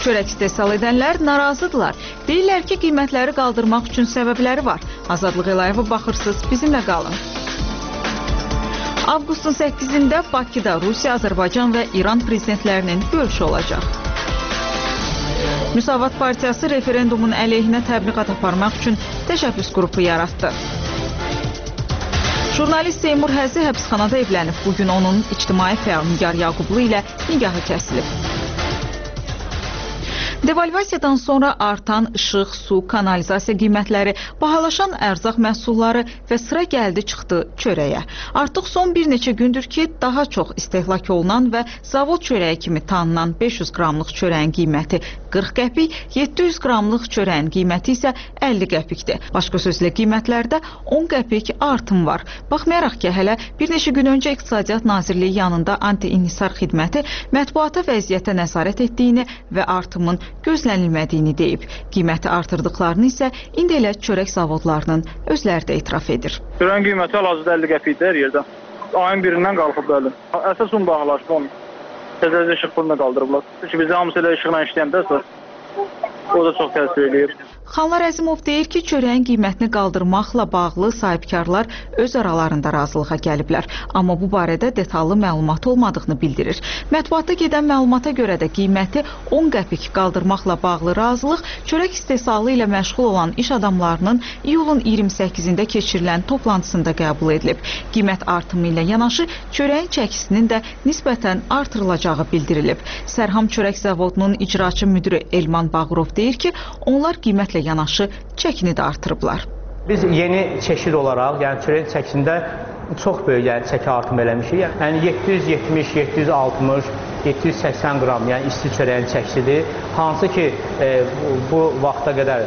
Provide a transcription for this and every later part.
Çörək istehsal edənlər narazıdırlar. Deyirlər ki, qiymətləri qaldırmaq üçün səbəbləri var. Azadlıq Elayeva baxırsız, bizimlə qalın. Avqustun 8-də Bakıda Rusiya, Azərbaycan və İran prezidentlərinin görüşü olacaq. Müsavat Partiyası referendumun əleyhinə təbliğat aparmaq üçün təşəbbüs qrupu yaratdı. Jurnalist Seymur Həzi həbsxanada evlənib. Bugün onun ictimai fəal Nigar Yaqublu ilə nigahı kəsilib. Devalvasiyadan sonra artan işıq, su, kanalizasiya qiymətləri, bahalaşan ərzaq məhsulları və sıra gəldi çıxdı çörəyə. Artıq son bir neçə gündür ki, daha çox istehlak olunan və zavod çörəyi kimi tanınan 500 qramlıq çörəyin qiyməti 40 qəpik, 700 qramlıq çörəyin qiyməti isə 50 qəpikdir. Başqa sözlə qiymətlərdə 10 qəpik artım var. Baxmayaraq ki, hələ bir neçə gün öncə İqtisadiyyat Nazirliyi yanında anti-inhisar xidməti mətbuata vəziyyətə nəzarət etdiyini və artımın gözlənilmədiyini deyib. Qiyməti artırdıqlarını isə indi elə çörək zavodlarının özləri də etiraf edir. Çörəyin qiyməti hal-hazırda 50 qəpikdir hər yerdə. Ayın birindən qalxıb bəli. Əsas un bahalaşdı onu. Təzəcə işıq pulunu qaldırıblar. Çünki bizdə hamısı elə işıqla işləyəndə o da çox təsir edir. Xanlar Əzimov deyir ki, çörəyin qiymətini qaldırmaqla bağlı sahibkarlar öz aralarında razılığa gəliblər. Amma bu barədə detallı məlumat olmadığını bildirir. Mətbuatda gedən məlumata görə də qiyməti 10 qəpik qaldırmaqla bağlı razılıq çörək istehsalı ilə məşğul olan iş adamlarının iyulun 28-də keçirilən toplantısında qəbul edilib. Qiymət artımı ilə yanaşı çörəyin çəkisinin də nisbətən artırılacağı bildirilib. Sərham Çörək Zavodunun icraçı müdürü Elman Bağırov deyir ki, onlar qiymətlə yanaşı çəkini də artırıblar. Biz yeni çeşid olaraq, yəni çörək çəkisində çox böyük çəki artım eləmişik. Yəni 770, 760, 780 qram, yəni isti çörəyin çəkisidir. Hansı ki, bu vaxta qədər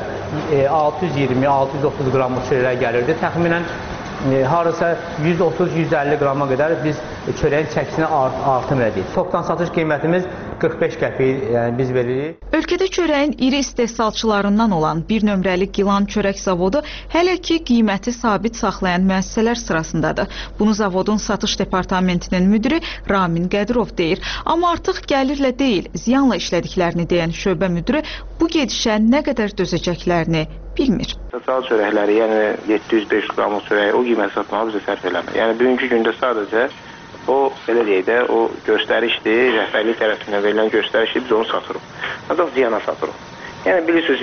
620, 630 qramlıq çörək gəlirdi. Təxminən harasa 130-150 qrama qədər biz çörəyin çəkisini artım edirik. Topdan satış qiymətimiz 45 qəpik biz veririk. Ölkədə çörəyin iri istehsalçılarından olan bir nömrəli Gilan Çörək Zavodu hələ ki qiyməti sabit saxlayan müəssisələr sırasındadır. Bunu zavodun satış departamentinin müdiri Ramin Qədirov deyir. Amma artıq gəlirlə deyil, ziyanla işlədiklərini deyən şöbə müdiri bu gedişə nə qədər dözəcəklərini bilmir. Sal çörəkləri, yəni 700-500 qramlıq çörəyi o qiymət satmağa bizə sərf eləmir. Yəni bugünkü gündə sadəcə o, belə deyək də, o göstərişdir, rəhbərlik tərəfindən verilən göstərişdir, biz onu satırıq. Ancaq ziyana satırıq. Yəni bilirsiniz,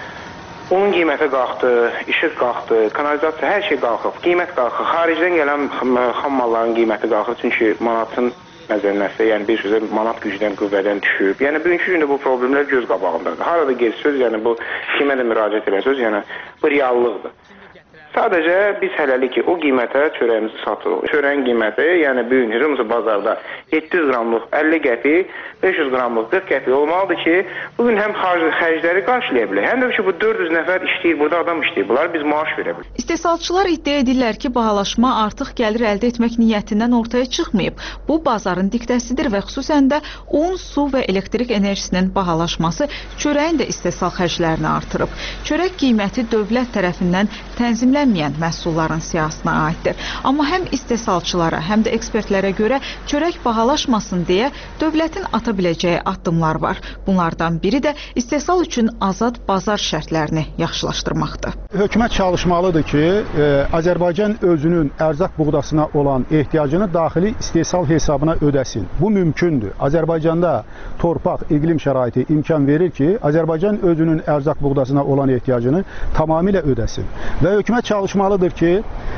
onun qiyməti qalxdı, işıq qalxdı, kanalizasiya, hər şey qalxıb, qiymət qalxıb. Xaricdən gələn xam malların qiyməti qalxıb, çünki manatın məzənnəsi, yəni bir sözə manat gücdən, qüvvədən düşüb. Yəni bugünkü gündə bu problemlər göz qabağındadır. Harada gez söz, yəni bu kimə də müraciət edən söz, yəni bu reallıqdır. Sadəcə biz hələlik ki, o qiymətə çörəyimizi satırıq. Çörəyin qiyməti, yəni bugün hırmızı bazarda 700 qramlıq 50 qəpik, 500 qramlıq 40 qəpik olmalıdır ki, bugün həm xərcləri qarşılaya bilər, həm də ki, bu 400 nəfər işləyir, burada adam işləyir, bunlar biz maaş verə bilərik. İstehsalçılar iddia edirlər ki, bahalaşma artıq gəlir əldə etmək niyyətindən ortaya çıxmayıb. Bu, bazarın diktəsidir və xüsusən də un, su və elektrik enerjisinin bahalaşması çörəyin də istehsal xərclərini artırıb. Çörək qiyməti dövlət tərəfindən tənzimlənməyən məhsulların siyahısına aiddir. Amma həm istehsalçılara, həm də ekspertlərə görə çörək bahalaşmasın deyə dövlətin ata biləcəyi addımlar var. Bunlardan biri də istehsal üçün azad bazar şərtlərini yaxşılaşdırmaqdır. Hökumət çalışmalıdır ki, Azərbaycan özünün ərzaq buğdasına olan ehtiyacını daxili istehsal hesabına ödəsin. Bu mümkündür. Azərbaycanda torpaq, iqlim şəraiti imkan verir ki, Azərbaycan özünün ərzaq buğdasına olan ehtiyacını tamamilə ödəsin. Və hökumət çalışmalıdır ki,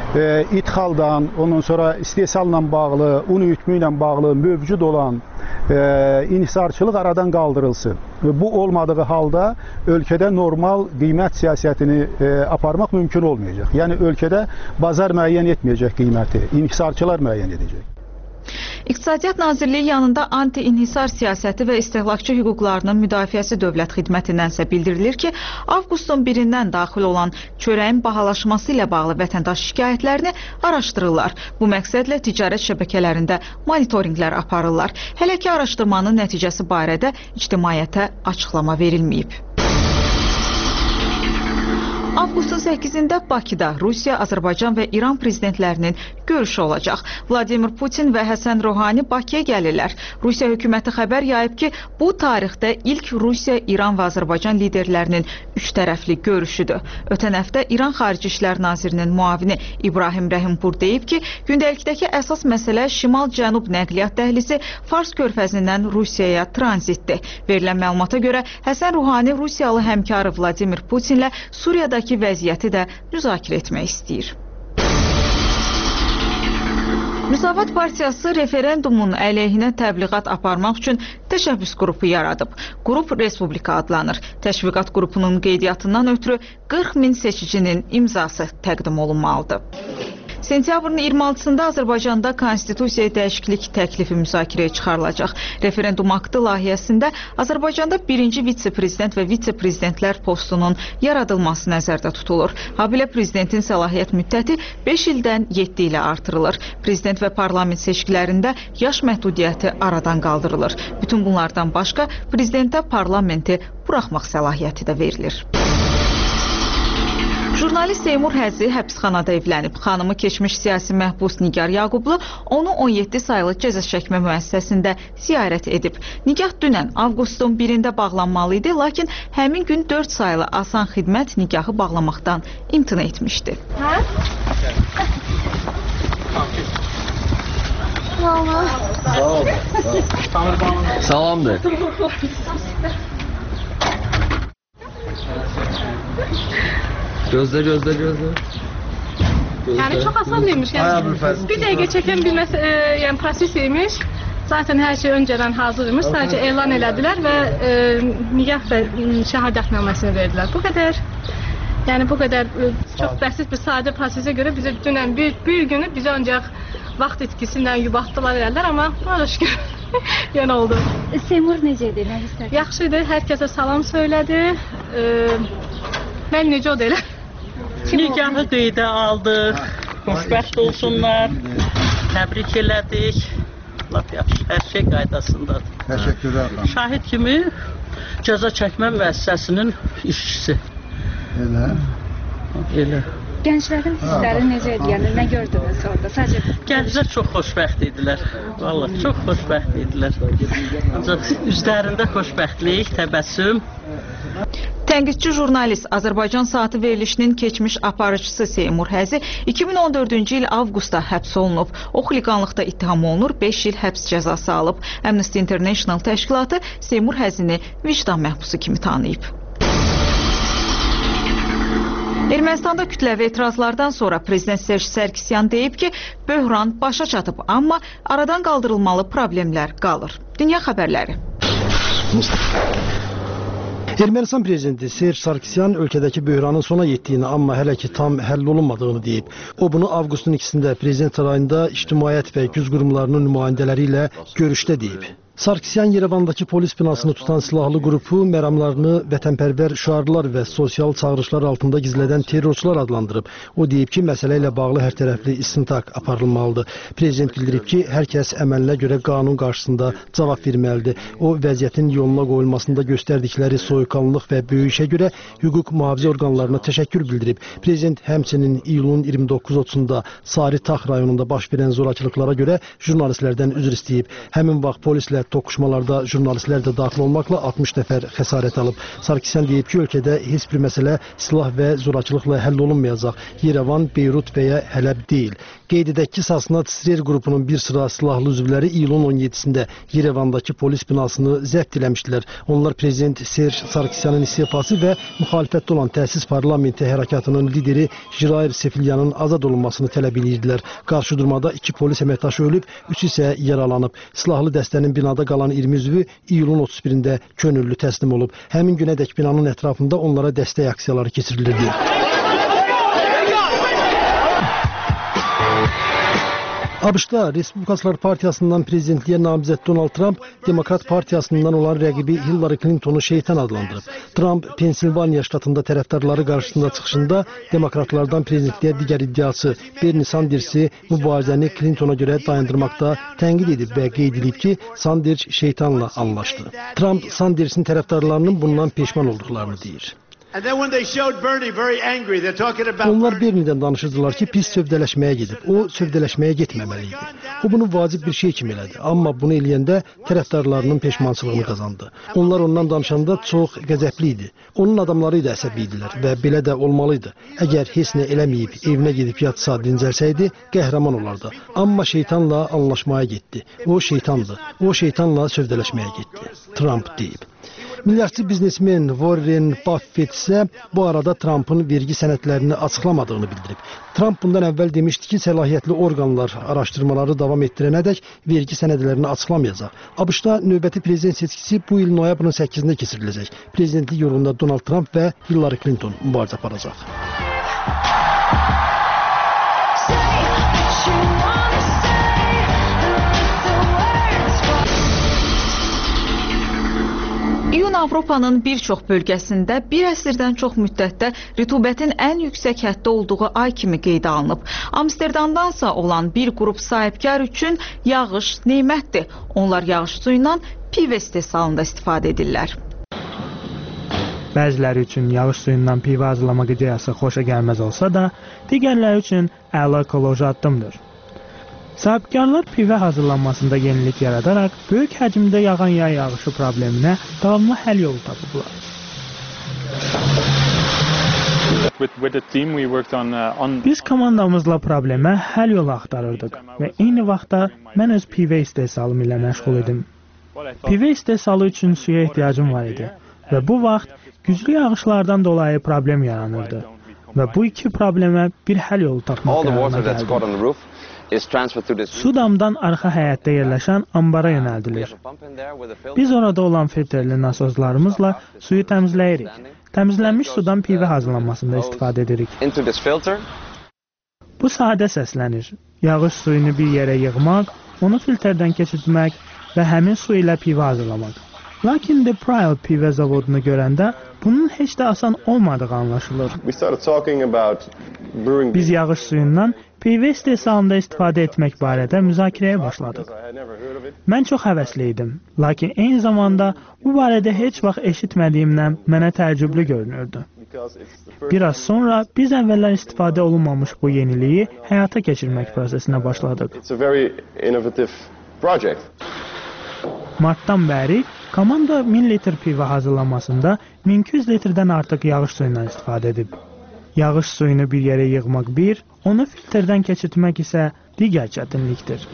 idxaldan, ondan sonra istehsalla bağlı, un üyütmü ilə bağlı mövcud olan inhisarçılıq aradan qaldırılsın. Bu olmadığı halda ölkədə normal qiymət siyasətini aparmaq mümkün olmayacaq. Yəni ölkədə bazar müəyyən etməyəcək qiyməti, inhisarçılar müəyyən edəcək. İqtisadiyyat Nazirliyi yanında anti-inhisar siyasəti və istehlakçı hüquqlarının müdafiəsi dövlət xidmətindənsə bildirilir ki, avqustun 1-dən daxil olan çörəyin bahalaşması ilə bağlı vətəndaş şikayətlərini araşdırırlar. Bu məqsədlə ticarət şəbəkələrində monitorinqlər aparırlar. Hələ ki, araşdırmanın nəticəsi barədə ictimaiyyətə açıqlama verilməyib. Avqustun 8-də Bakıda Rusiya, Azərbaycan və İran prezidentlərinin görüşü olacaq. Vladimir Putin və Həsən Ruhani Bakıya gəlirlər. Rusiya hökuməti xəbər yayıb ki, bu tarixdə ilk Rusiya, İran və Azərbaycan liderlərinin üç tərəfli görüşüdür. Ötən həftə İran Xarici İşlər Nazirinin müavini İbrahim Rəhimpur deyib ki, gündəlikdəki əsas məsələ Şimal-Cənub nəqliyyat dəhlizi Fars körfəzindən Rusiyaya tranzitdir. Verilən məlumata görə Həsən Ruhani Rusiyalı həmkarı Vladimir Putinlə Suriyadakı vəziyyəti də müzakirə etmək istəyir. Müsavat Partiyası referendumun əleyhinə təbliğat aparmaq üçün təşəbbüs qrupu yaradıb. Qrup Respublika adlanır. Təşviqat qrupunun qeydiyyatından ötürü 40 min seçicinin imzası təqdim olunmalıdır. Sentyabrın 26-sında Azərbaycanda konstitusiyaya dəyişiklik təklifi müzakirəyə çıxarılacaq. Referendum aktı layihəsində Azərbaycanda birinci vitse-prezident və vitse-prezidentlər postunun yaradılması nəzərdə tutulur. Habelə prezidentin səlahiyyət müddəti 5 ildən 7 ilə artırılır. Prezident və parlament seçkilərində yaş məhdudiyyəti aradan qaldırılır. Bütün bunlardan başqa prezidentə parlamenti buraxmaq səlahiyyəti də verilir. Jurnalist Seymur Həzi həbsxanada evlənib. Xanımı keçmiş siyasi məhbus Nigar Yaqublu onu 17 saylı cəza çəkmə müəssisəsində ziyarət edib. Nigah dünən avqustun 1-də bağlanmalı idi, lakin həmin gün 4 saylı asan xidmət nigahı bağlamaqdan imtina etmişdi. Salamdır. Gözle. Yani çok asanlıymış. Yani bir dəqiqə çəkən bir yani prosesiymiş. Zaten her şey önceden hazırmış. Sadece elan elədilər və nigah və şəhadətnaməsini verdilər. Bu qədər. Yani bu kadar çok basit bir sade prosese göre bize dünən bir günü bize ancak vaxt etkisindən yubatdılar elədilər, amma buna şükür yəni oldu. Seymur necədir, nə hissədir? Yaxşıdır, hər kəsə salam söylədi. Mən necə o da elə. Nigahı qeydə aldıq, xoşbəxt olsunlar, təbrik elədik. Lap yaxşı, hər şey qaydasındadır. Təşəkkürlər. Şahid kimi cəza çəkmə müəssisəsinin işçisi. Elə. Gənclərin hissləri necə idi, yəni nə gördünüz orada? Sadəcə Gənclər çox xoşbəxt idilər. Vallahi çox xoşbəxt idilər. Ancaq üzlərində xoşbəxtlik, təbəssüm. Tənqidçi jurnalist Azərbaycan Saatı verilişinin keçmiş aparıcısı Seymur Həzi 2014-cü il avqustda həbs olunub. O xuliqanlıqda ittiham olunur, 5 il həbs cəzası alıb. Amnesty International təşkilatı Seymur Həzini vicdan məhbusu kimi tanıyıb. Ermənistanda kütləvi etirazlardan sonra prezident Serj Sərkisyan deyib ki, böhran başa çatıb, amma aradan qaldırılmalı problemlər qalır. Dünya xəbərləri. Ermənistan prezidenti Serj Sarkisyan ölkədəki böhranın sona yetdiyini, amma hələ ki tam həll olunmadığını deyib. O bunu avqustun 2-də prezident sarayında ictimaiyyət və güc qurumlarının nümayəndələri ilə görüşdə deyib. Sarkisyan Yerevandakı polis binasını tutan silahlı qrupu məramlarını vətənpərvər şüarlar və sosial çağırışlar altında gizlədən terrorçular adlandırıb. O deyib ki, məsələ ilə bağlı hər tərəfli istintaq aparılmalıdır. Prezident bildirib ki, hər kəs əməlinə görə qanun qarşısında cavab verməlidir. O, vəziyyətin yoluna qoyulmasında göstərdikləri soyuqqanlılıq və böyüyüşə görə hüquq mühafizə orqanlarına təşəkkür bildirib. Prezident həmçinin iyulun 29-30-da Sari Tax rayonunda baş verən zorakılıqlara görə jurnalistlərdən üzr istəyib. Həmin vaxt polislə toqquşmalarda jurnalistlər də daxil olmaqla 60 nəfər xəsarət alıb. Sarkisyan deyib ki, ölkədə heç bir məsələ silah və zorakılıqla həll olunmayacaq. Yerevan, Beyrut və ya Hələb deyil. Qeyd edək ki, Sasnat Srer qrupunun bir sıra silahlı üzvləri iyulun 17-sində Yerevandakı polis binasını zəbt eləmişdilər. Onlar prezident Serj Sarkisyanın istefası və müxalifətdə olan Təsis Parlamenti hərəkatının lideri Jirair Sefilyanın azad olunmasını tələb edirdilər. Qarşıdurmada 2 polis əməkdaşı ölüb, 3 isə yaralanıb. Silahlı dəstənin binada qalan 20 üzvü iyulun 31-də könüllü təslim olub. Həmin günədək binanın ətrafında onlara dəstək aksiyaları keçirilirdi. ABŞ-da Respublikaçılar Partiyasından prezidentliyə namizəd Donald Trump, Demokrat Partiyasından olan rəqibi Hillary Clintonu şeytan adlandırıb. Trump, Pensilvaniya ştatında tərəfdarları qarşısında çıxışında demokratlardan prezidentliyə digər iddiası Bernie Sandersi mübarizəni Clintona görə dayandırmaqda tənqid edib və qeyd edib ki, Sanders şeytanla anlaşdı. Trump, Sandersin tərəfdarlarının bundan peşman olduqlarını deyir. Onlar Bernie'dən danışırdılar ki, pis sövdələşməyə gedib. O, sövdələşməyə getməməli idi. O, bunu vacib bir şey kimi elədi. Amma bunu eləyəndə tərəfdarlarının peşmançılığını qazandı. Onlar ondan danışanda çox qəzəbli idi. Onun adamları da əsəbli idilər və belə də olmalıydı. Əgər heç nə eləməyib, evinə gedib yatsa, dincəlsəydi, qəhrəman olardı. Amma şeytanla anlaşmaya getdi. O şeytandı. O şeytanla sövdələşməyə getdi. Trump deyib. Milyardçı biznesmen Warren Buffett isə bu arada Trump'ın vergi sənədlərini açıqlamadığını bildirib. Trump bundan əvvəl demişdi ki, səlahiyyətli orqanlar araşdırmaları davam etdirənədək vergi sənədlərini açıqlamayacaq. ABŞ-da növbəti prezident seçkisi bu il noyabrın 8-də keçiriləcək. Prezidentlik yolunda Donald Trump və Hillary Clinton mübarizə aparacaq. İyun Avropanın bir çox bölgəsində bir əsrdən çox müddətdə rütubətin ən yüksək həddə olduğu ay kimi qeydə alınıb. Amsterdamdansa olan bir qrup sahibkar üçün yağış nemətdir. Onlar yağış suyundan pivə istehsalında istifadə edirlər. Bəziləri üçün yağış suyundan pivə hazırlamaq ideyası xoşa gəlməz olsa da, digərləri üçün əla ekoloji addımdır. Sahibkarlar pivə hazırlanmasında yenilik yaradaraq böyük həcmdə yağan yay yağışı probleminə davamlı həll yolu tapıblar. Biz komandamızla problemə həll yolu axtarırdıq və eyni vaxtda mən öz pivə istehsalım ilə məşğul idim. Pivə istehsalı üçün suya ehtiyacım var idi və bu vaxt güclü yağışlardan dolayı problem yaranırdı və bu iki problemə bir həll yolu tapmaq qərarına gəldim. Su damdan arxa həyətdə yerləşən ambara yönəldilir. Biz orada olan filtrli nasozlarımızla suyu təmizləyirik. Təmizlənmiş sudan pivə hazırlanmasında istifadə edirik. Bu sadə səslənir. Yağış suyunu bir yerə yığmaq, onu filtrdən keçirtmək və həmin su ilə pivə hazırlamaq. Lakin The Pryle pivə zavodunu görəndə bunun heç də asan olmadığı anlaşılır. Biz yağış suyundan pivə istehsalında istifadə etmək barədə müzakirəyə başladıq. Mən çox həvəsli idim, lakin eyni zamanda bu barədə heç vaxt eşitmədiyimdən mənə təəccüblü görünürdü. Biraz sonra biz əvvəllər istifadə olunmamış bu yeniliyi həyata keçirmək prosesinə başladıq. Martdan bəri komanda 1000 litr pivə hazırlanmasında 1200 litrdən artıq yağış suyundan istifadə edib. Yağış suyunu bir yerə yığmaq bir, onu filtrdən keçirtmək isə digər çətinlikdir.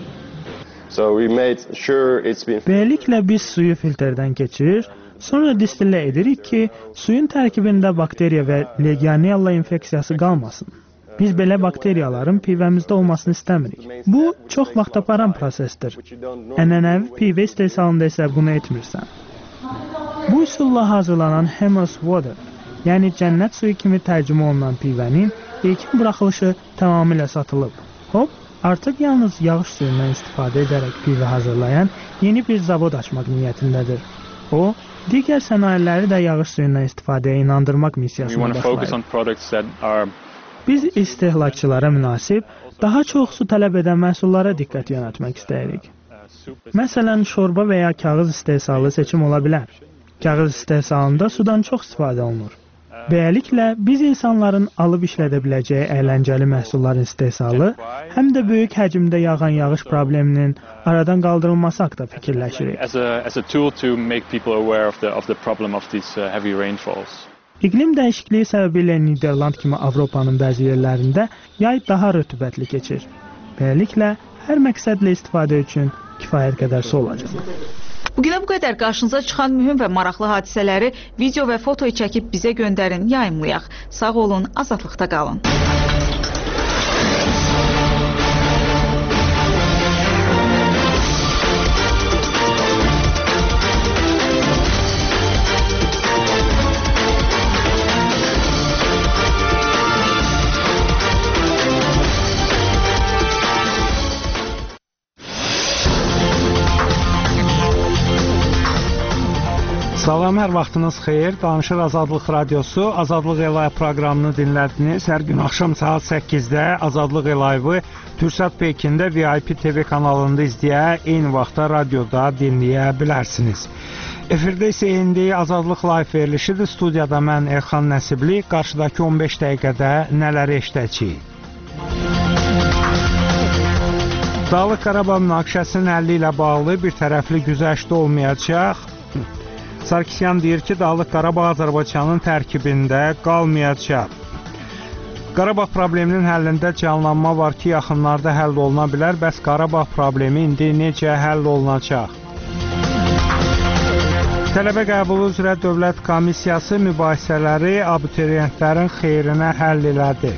Beləliklə biz suyu filtrdən keçirir, sonra distillə edirik ki, suyun tərkibində bakteriya və legionella infeksiyası qalmasın. Biz belə bakteriyaların pivəmizdə olmasını istəmirik. Bu, çox vaxt aparan prosesdir. Ənənəvi pivə istehsalında isə bunu etmirsən. Bu üsulla hazırlanan Hammers Water, yəni cənnət suyu kimi tərcümə olunan pivənin ilkin buraxılışı tamamilə satılıb. Hop, artıq yalnız yağış suyundan istifadə edərək pivə hazırlayan yeni bir zavod açmaq niyyətindədir. O, digər sənayeləri də yağış suyundan istifadəyə inandırmaq missiyasına başlayır. Biz istehlakçılara münasib, daha çox su tələb edən məhsullara diqqət yönəltmək istəyirik. Məsələn, şorba və ya kağız istehsalı seçim ola bilər. Kağız istehsalında sudan çox istifadə olunur. Beləliklə, biz insanların alıb işlədə biləcəyi əyləncəli məhsulların istehsalı, həm də böyük həcmdə yağan yağış probleminin aradan qaldırılması haqqında fikirləşirik. İqlim dəyişikliyi səbəbilə Niderland kimi Avropanın bəzi yerlərində yay daha rütubətli keçir. Beləliklə, hər məqsədlə istifadə üçün kifayət qədər su olacaq. Bugünə bu qədər qarşınıza çıxan mühüm və maraqlı hadisələri video və foto çəkib bizə göndərin, yayımlayaq. Sağ olun, azadlıqda qalın. Salam, hər vaxtınız xeyir. Danışır Azadlıq Radiosu. Azadlıq Elayı proqramını dinlədiniz. Hər gün axşam saat 8-də Azadlıq Elayı Türksat Pekində VIP TV kanalında izləyə, eyni vaxtda radioda dinləyə bilərsiniz. Efirdə isə indi Azadlıq Live verilişidir. Studiyada mən Elxan Nəsibli. Qarşıdakı 15 dəqiqədə nələri eşidəcəyik? Dağlıq Qarabağ münaqişəsinin həlli ilə bağlı bir tərəfli güzəşt olmayacaq. Sarkisyan deyir ki, Dağlıq Qarabağ Azərbaycanın tərkibində qalmayacaq. Qarabağ probleminin həllində canlanma var ki, yaxınlarda həll oluna bilər. Bəs Qarabağ problemi indi necə həll olunacaq? Tələbə qəbulu üzrə Dövlət Komissiyası mübahisələri abituriyentlərin xeyrinə həll elədi.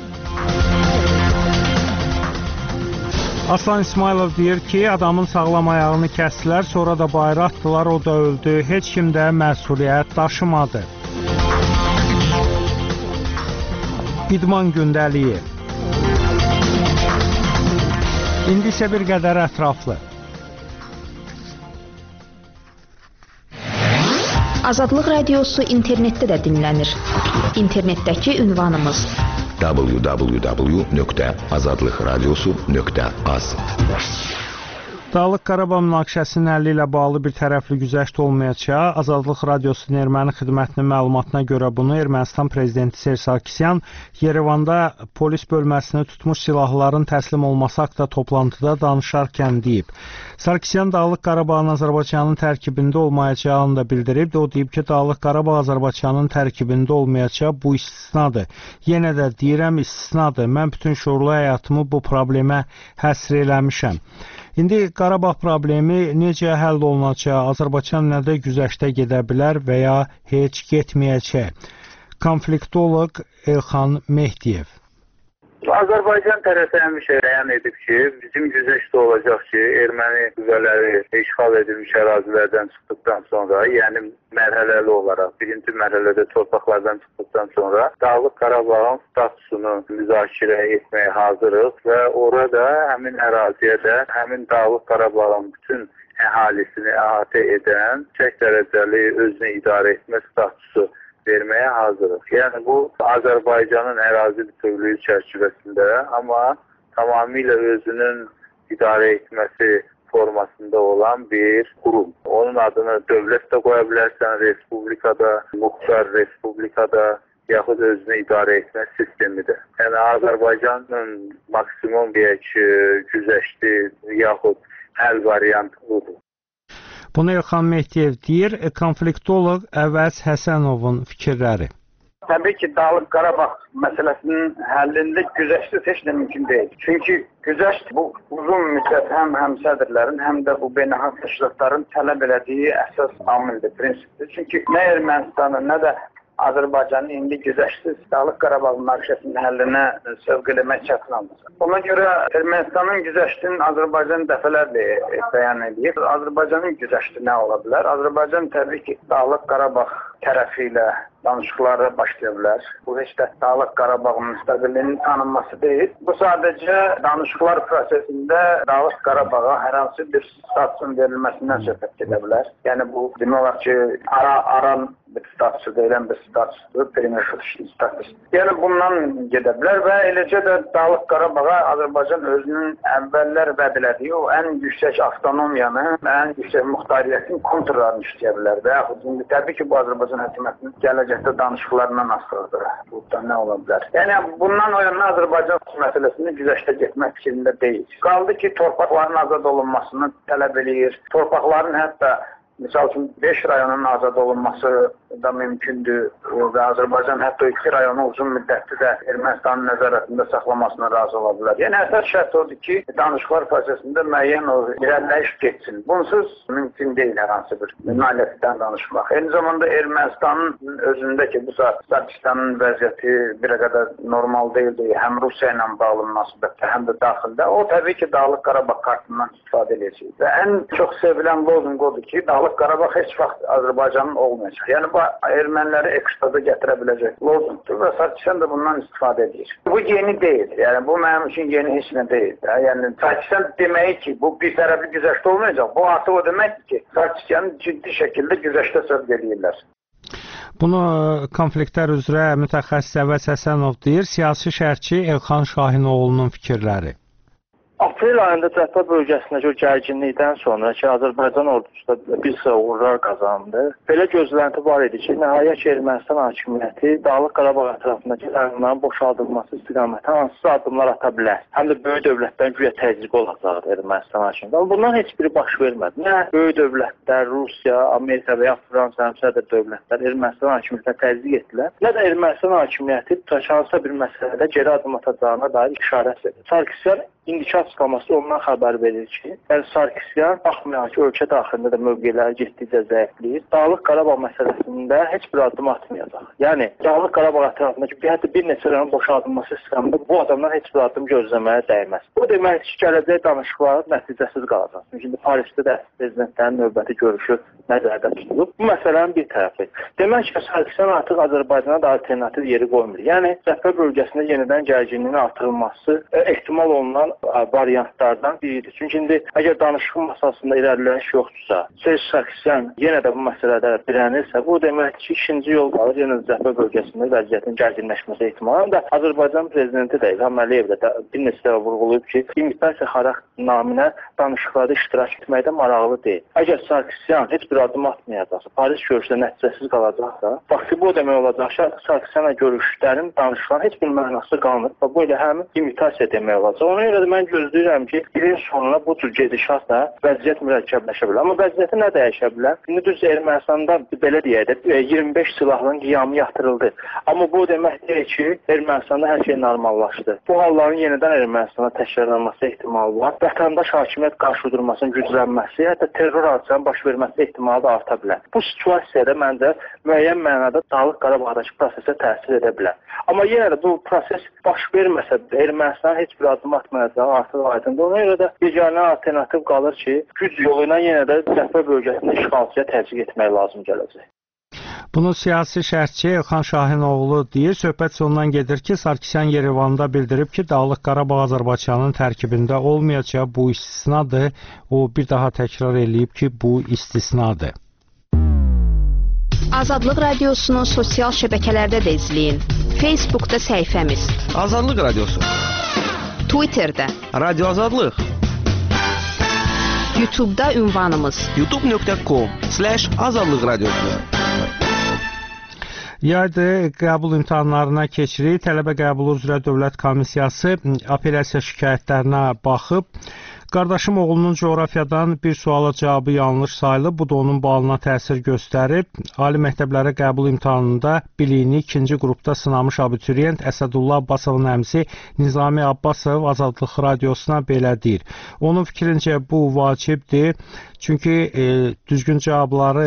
Aslan İsmailov deyir ki, adamın sağlam ayağını kəsdilər, sonra da bayrağı atdılar, o da öldü. Heç kim də məsuliyyət daşımadı. İdman gündəliyi. İndi isə bir qədər ətraflı. Azadlıq Radiosu internetdə də dinlənir. İnternetdəki ünvanımız www.azadlıqradiosu.az. Dağlıq Qarabağ münaqişəsinin həlli ilə bağlı bir tərəfli güzəşt olmayacaq. Azadlıq Radiosunun erməni xidmətinin məlumatına görə bunu Ermənistan prezidenti Ser Sarkisyan Yerevanda polis bölməsini tutmuş silahların təslim olması haqqında toplantıda danışarkən deyib. Sarkisyan Dağlıq Qarabağın Azərbaycanın tərkibində olmayacağını da bildirib. O deyib ki, Dağlıq Qarabağ Azərbaycanın tərkibində olmayacaq, bu istisnadır. Yenə də deyirəm, istisnadır. Mən bütün şuurlu həyatımı bu problemə həsr eləmişəm. İndi Qarabağ problemi necə həll olunacaq? Azərbaycan nədə güzəştə gedə bilər və ya heç getməyəcək? Konfliktoloq Elxan Mehdiyev. Azərbaycan tərəfi həmişə bəyan edib ki, bizim güzəştdə olacaq ki, erməni qüvvələri işğal edilmiş ərazilərdən çıxdıqdan sonra, yəni mərhələli olaraq, birinci mərhələdə torpaqlardan çıxdıqdan sonra Dağlıq Qarabağın statusunu müzakirə etməyə hazırıq və orada həmin əraziyə də həmin Dağlıq Qarabağın bütün əhalisini əhatə edən yüksək dərəcəli özünü idarə etmə statusu verməyə hazırıq. Yəni bu Azərbaycanın ərazi bütövlüyü çərçivəsində, amma tamamilə özünün idarə etməsi formasında olan bir qurum. Onun adını dövlət də qoya bilərsən, respublikada, muxtar respublikada, yaxud özünü idarə etmə sistemidir. Yəni Azərbaycanın maksimum deyək güzəşti yaxud həll variantı budur. Bunu Elxan Mehdiyev deyir, konfliktoloq Əvəz Həsənovun fikirləri. Təbii ki, Dağlıq Qarabağ məsələsinin həllində güzəştsiz heç də mümkün deyil. Çünki güzəşt bu uzun müddət həm sədrlərin, həm də bu beynəlxalq təşkilatların tələb elədiyi əsas amildir, prinsipdir. Çünki nə Ermənistanın, nə də Azərbaycanın indi güzəştsiz Dağlıq Qarabağ münaqişəsinin həllinə sövq eləmək çətin olmaz. Ona görə Ermənistanın güzəştini Azərbaycan dəfələrlə bəyan edir. Azərbaycanın güzəşti nə ola bilər? Azərbaycan təbii ki, Dağlıq Qarabağ tərəfi ilə danışıqlara başlaya bilər. Bu heç də Dağlıq Qarabağın müstəqilliyinin tanınması deyil. Bu sadəcə danışıqlar prosesində Dağlıq Qarabağa hər hansı bir statusun verilməsindən söhbət edə bilər. Yəni bu demək olar ki, aran bir statusu deyilən bir statusdur, perimeşrut status. Yəni bundan gedə bilər və eləcə də Dağlıq Qarabağa Azərbaycan özünün əvvəllər vəd elədiyi o ən yüksək avtonomiyanı, ən yüksək muxtariyyətin konturlarını işləyə bilər və yaxud indi təbii ki, bu Azərbaycan hökumətinin gələcəkdə danışıqlarından asılıdır. Burada nə ola bilər? Yəni bundan o yana Azərbaycan məsələsində güzəştə getmək fikrində deyil. Qaldı ki, torpaqların azad olunmasını tələb eləyir. Torpaqların hətta misal üçün 5 rayonun azad olunması da mümkündür və Azərbaycan hətta 2 rayonu uzun müddətli də Ermənistanın nəzarətində saxlamasına razı ola bilər. Yəni əsas şərt odur ki, danışıqlar prosesində müəyyən o irəliləyiş getsin. Bunsuz mümkün deyil hər hansı bir nailiyyətdən danışmaq. Eyni zamanda Ermənistanın özündəki bu saat Sarkistanın vəziyyəti bir qədər normal deyildi. Həm Rusiya ilə bağlı münasibətdə, həm də daxildə. O təbii ki, Dağlıq Qarabağ kartından istifadə edəcək. Və ən çox sevilən lozunq odur ki, Dağlıq Qarabağ heç vaxt Azərbaycanın olmayacaq. Yəni bu erməniləri ekstrada gətirə biləcək lozunqdur və Sarkisyan da bundan istifadə edir. Bu yeni deyil. Yəni bu mənim üçün yeni heç nə deyil. Yəni Sarkisyan deməyi ki, bu bir tərəfli güzəşt olmayacaq. Bu artıq o deməkdir ki, Sarkisyanı ciddi şəkildə güzəştə sövq edirlər. Bunu konfliktlər üzrə mütəxəssis Əvəz Həsənov deyir. Siyasi şərhçi Elxan Şahinoğlu'nun fikirləri. Aprel ayında Cəbhə bölgəsindəki o gərginlikdən sonra ki, Azərbaycan ordusu da bir sıra uğurlar qazandı. Belə gözlənti var idi ki, nəhayət ki, Ermənistan hakimiyyəti Dağlıq Qarabağ ətrafındakı ərazinin boşaldılması istiqamətində hansısa addımlar ata bilər. Həm də böyük dövlətlərin güya təzyiqi olacaq Ermənistan hakimiyyəti. Amma bundan heç biri baş vermədi. Nə böyük dövlətlər, Rusiya, Amerika və ya Fransa həmsədr dövlətlər Ermənistan hakimiyyətinə təzyiq etdilər. Nə də Ermənistan hakimiyyəti hansısa bir məsələdə geri addım atacağına dair işarət verir. Sarkisyan indiki açıqlaması ondan xəbər verir ki, Sarkisyan baxmayaraq ki, ölkə daxilində də mövqeləri getdikcə zəifləyir. Dağlıq Qarabağ məsələsində heç bir addım atmayacaq. Yəni Dağlıq Qarabağ ətrafındakı hətta bir neçə rayonun boşaldılması istiqamətində bu adamdan heç bir addım gözləməyə dəyməz. Bu demək ki, gələcək danışıqlar nəticəsiz qalacaq. Çünki Parisdə də prezidentlərin növbəti görüşü nəzərdə tutulub. Bu məsələnin bir tərəfi. Demək ki, Sarkisyan artıq Azərbaycana da alternativ yeri qoymur. Yəni Cəbhə bölgəsində yenidən gərginliyin artırılması ehtimal olunan variantlardan biridir. Çünki indi əgər danışıq masasında irəliləyiş yoxdursa, Sarkisyan yenə də bu məsələdə dirənirsə, bu demək ki, ikinci yol qalır yenə Cəbhə bölgəsində vəziyyətin gərginləşməsi ehtimalı. Həm də Azərbaycan prezidenti də İlham Əliyev də bir neçə dəfə vurğulayıb ki, imitasiya xarakter naminə danışıqlarda iştirak etməkdə maraqlı deyil. Əgər Sarkisyan heç bir addım atmayacaqsa, Paris görüşdə nəticəsiz qalacaqsa, bax bu demək olacaq ki, Sarkisyanla görüşlərin, danışıqların heç bir mənası qalmır və bu ilə həmin imitasiya demək olacaq. Ona görə də mən gözləyirəm ki, ilin sonuna bu tür gedişatla vəziyyət mürəkkəbləşə bilər. Amma vəziyyəti nə dəyişə bilər? İndi düz Ermənistanda belə deyək də 25 silahlının qiyamı yatırıldı. Amma bu demək deyil ki, Ermənistanda hər şey normallaşdı. Bu halların yenidən Ermənistana təkrarlanması ehtimalı var. Vətəndaş hakimiyyət qarşıdurmasının güclənməsi, hətta terror hadisələrinin baş verməsi ehtimalı da arta bilər. Bu situasiyada məncə müəyyən mənada Dağlıq Qarabağdakı prosesə təsir edə bilər. Amma yenə də bu proses baş verməsə də Ermənistan heç bir addım atmayacağı artıq aydındır. Ona görə də yeganə alternativ qalır ki, güc yolu ilə yenə də Cəbhə bölgəsində işğalçıya təzyiq etmək lazım gələcək. Bunu siyasi şərhçi Elxan Şahinoğlu deyir. Söhbət sondan gedir ki, Sarkisyan Yerevanda bildirib ki, Dağlıq Qarabağ Azərbaycanın tərkibində olmayacaq, bu istisnadır. O bir daha təkrar eləyib ki, bu istisnadır. Azadlıq Radiosunu sosial şəbəkələrdə də izləyin. Facebookda səhifəmiz Azadlıq Radiosu, Twitterdə Radio Azadlıq, YouTube'da ünvanımız youtube.com/azadlıq radiosu. Yayda qəbul imtahanlarına keçirik. Tələbə qəbulu üzrə Dövlət Komissiyası apellyasiya şikayətlərinə baxıb. Qardaşım oğlunun coğrafiyadan bir suala cavabı yanlış sayılıb, bu da onun balına təsir göstərib. Ali məktəblərə qəbul imtahanında biliyini ikinci qrupda sınamış abituriyent Əsədullah Abbasovun əmisi Nizami Abbasov Azadlıq Radiosuna belə deyir. Onun fikrincə bu vacibdir, çünki düzgün cavabları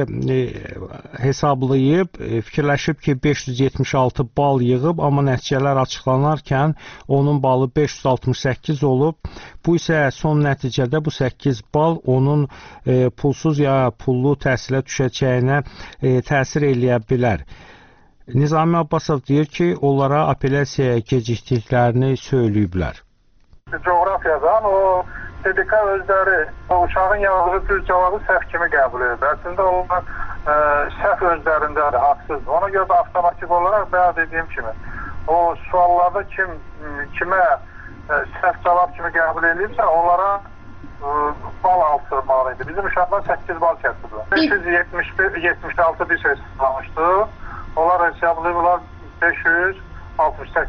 hesablayıb, fikirləşib ki, 576 bal yığıb, amma nəticələr açıqlanarkən onun balı 568 olub. Bu isə son nəticədə bu 8 bal onun pulsuz ya pullu təhsilə düşəcəyinə təsir eləyə bilər. Nizami Abbasov deyir ki, onlara apellyasiyaya gecikdiklərini söyləyiblər. Coğrafiyadan o SDK özləri uşağın yazdığı düz cavabı səhv kimi qəbul edir. Əslində onlar səhv özlərindədir, haqsızdır. Ona görə də avtomatik olaraq bəyan dediyim kimi o suallarda kimə səhv cavab kimi qəbul edilibsə, onlara bal artırmalıydı. Bizim uşaqlar 8 bal kəsiblər. 576 bir şey sıramışdı. Onlar hesablayıblar 568.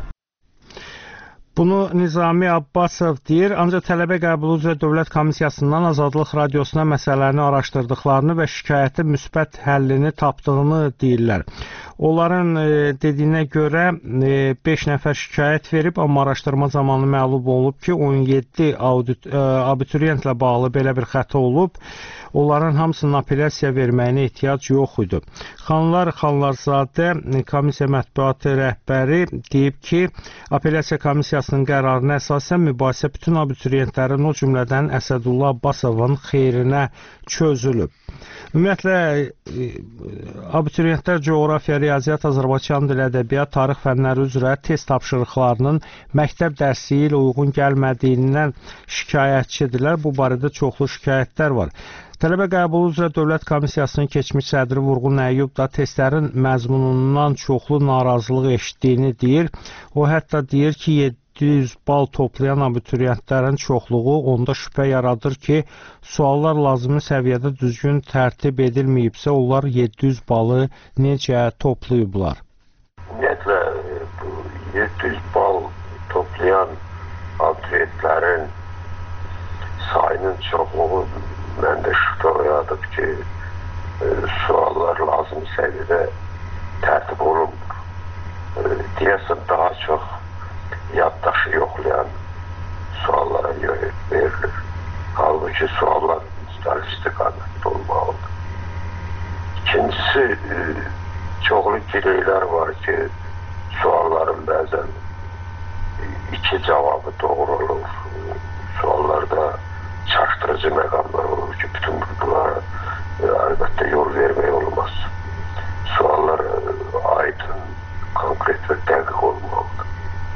Bunu Nizami Abbasov deyir, ancaq tələbə qəbulu üzrə Dövlət Komissiyasından Azadlıq Radiosuna məsələlərini araşdırdıqlarını və şikayətin müsbət həllini tapdığını deyirlər. Onların dediyinə görə 5 nəfər şikayət verib, amma araşdırma zamanı məlum olub ki, 17 abituriyentlə bağlı belə bir xəta olub. Onların hamısının apellyasiya verməyinə ehtiyac yox idi. Xanlarzadə komissiya mətbuatı rəhbəri deyib ki, apellyasiya komissiyasının qərarına əsasən mübahisə bütün abituriyentlərin, o cümlədən Əsədullah Abbasovun xeyrinə çözülüb. Ümumiyyətlə, abituriyentlər coğrafiya, riyaziyyat, Azərbaycan dili, ədəbiyyat, tarix fənləri üzrə test tapşırıqlarının məktəb dərsi ilə uyğun gəlmədiyindən şikayətçidirlər. Bu barədə çoxlu şikayətlər var. Tələbə qəbulu üzrə Dövlət Komissiyasının keçmiş sədri Vurğun Əyyub da testlərin məzmunundan çoxlu narazılıq eşitdiyini deyir. O hətta deyir ki, 700 bal toplayan abituriyentlərin çoxluğu onda şübhə yaradır ki, suallar lazımi səviyyədə düzgün tərtib edilməyibsə, onlar 700 balı necə toplayıblar? Ümumiyyətlə, bu 700 bal toplayan abituriyentlərin sayının çoxluğu məndə şübhə oyadıb ki, suallar lazımi səviyyədə tərtib olunmur. Deyəsən daha çox yaddaşı yoxlayan suallara verilir. Halbuki suallar müxtəlif istiqamətdə olmalıdır. İkincisi, çoxlu gireylər var ki, sualların bəzən iki cavabı doğru olur. Suallarda çaşdırıcı məqamlar olur ki, bütün bunlara əlbəttə yol vermək olmaz. Suallar aydın, konkret və dəqiq olmalıdır.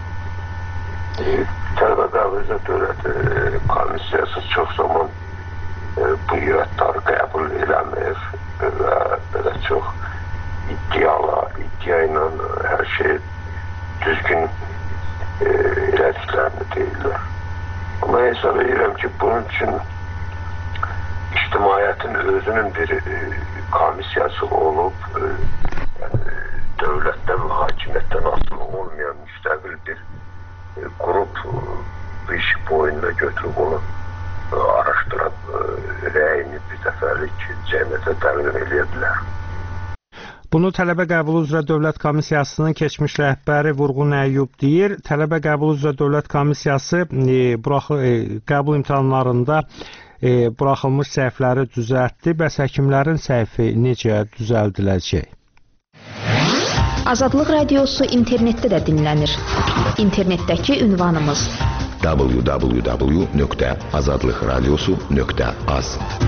Tələbə Qəbul Dövlət Komissiyası çox zaman bu yöntləri qəbul eləmir və belə çox iddia ilə hər şey düzgün elədiklərini deyirlər. Amma hesab edirəm ki, bunun üçün ictimaiyyətin özünün bir komissiyası olub, dövlətdən və hakimiyyətdən asılı olmayan müstəqil bir qrup bu işi boyununa götürüb onu araşdırıb rəyini bir dəfəlik cəmiyyətə təqdim edə bilər. Bunu Tələbə Qəbulu üzrə Dövlət Komissiyasının keçmiş rəhbəri Vurğun Əyyub deyir. Tələbə Qəbulu üzrə Dövlət Komissiyası qəbul imtahanlarında buraxılmış səhvləri düzəltdi. Bəs həkimlərin səhvi necə düzəldiləcək? Azadlıq Radiosu internetdə də dinlənir. İnternetdəki ünvanımız www.azadlıqradiosu.az.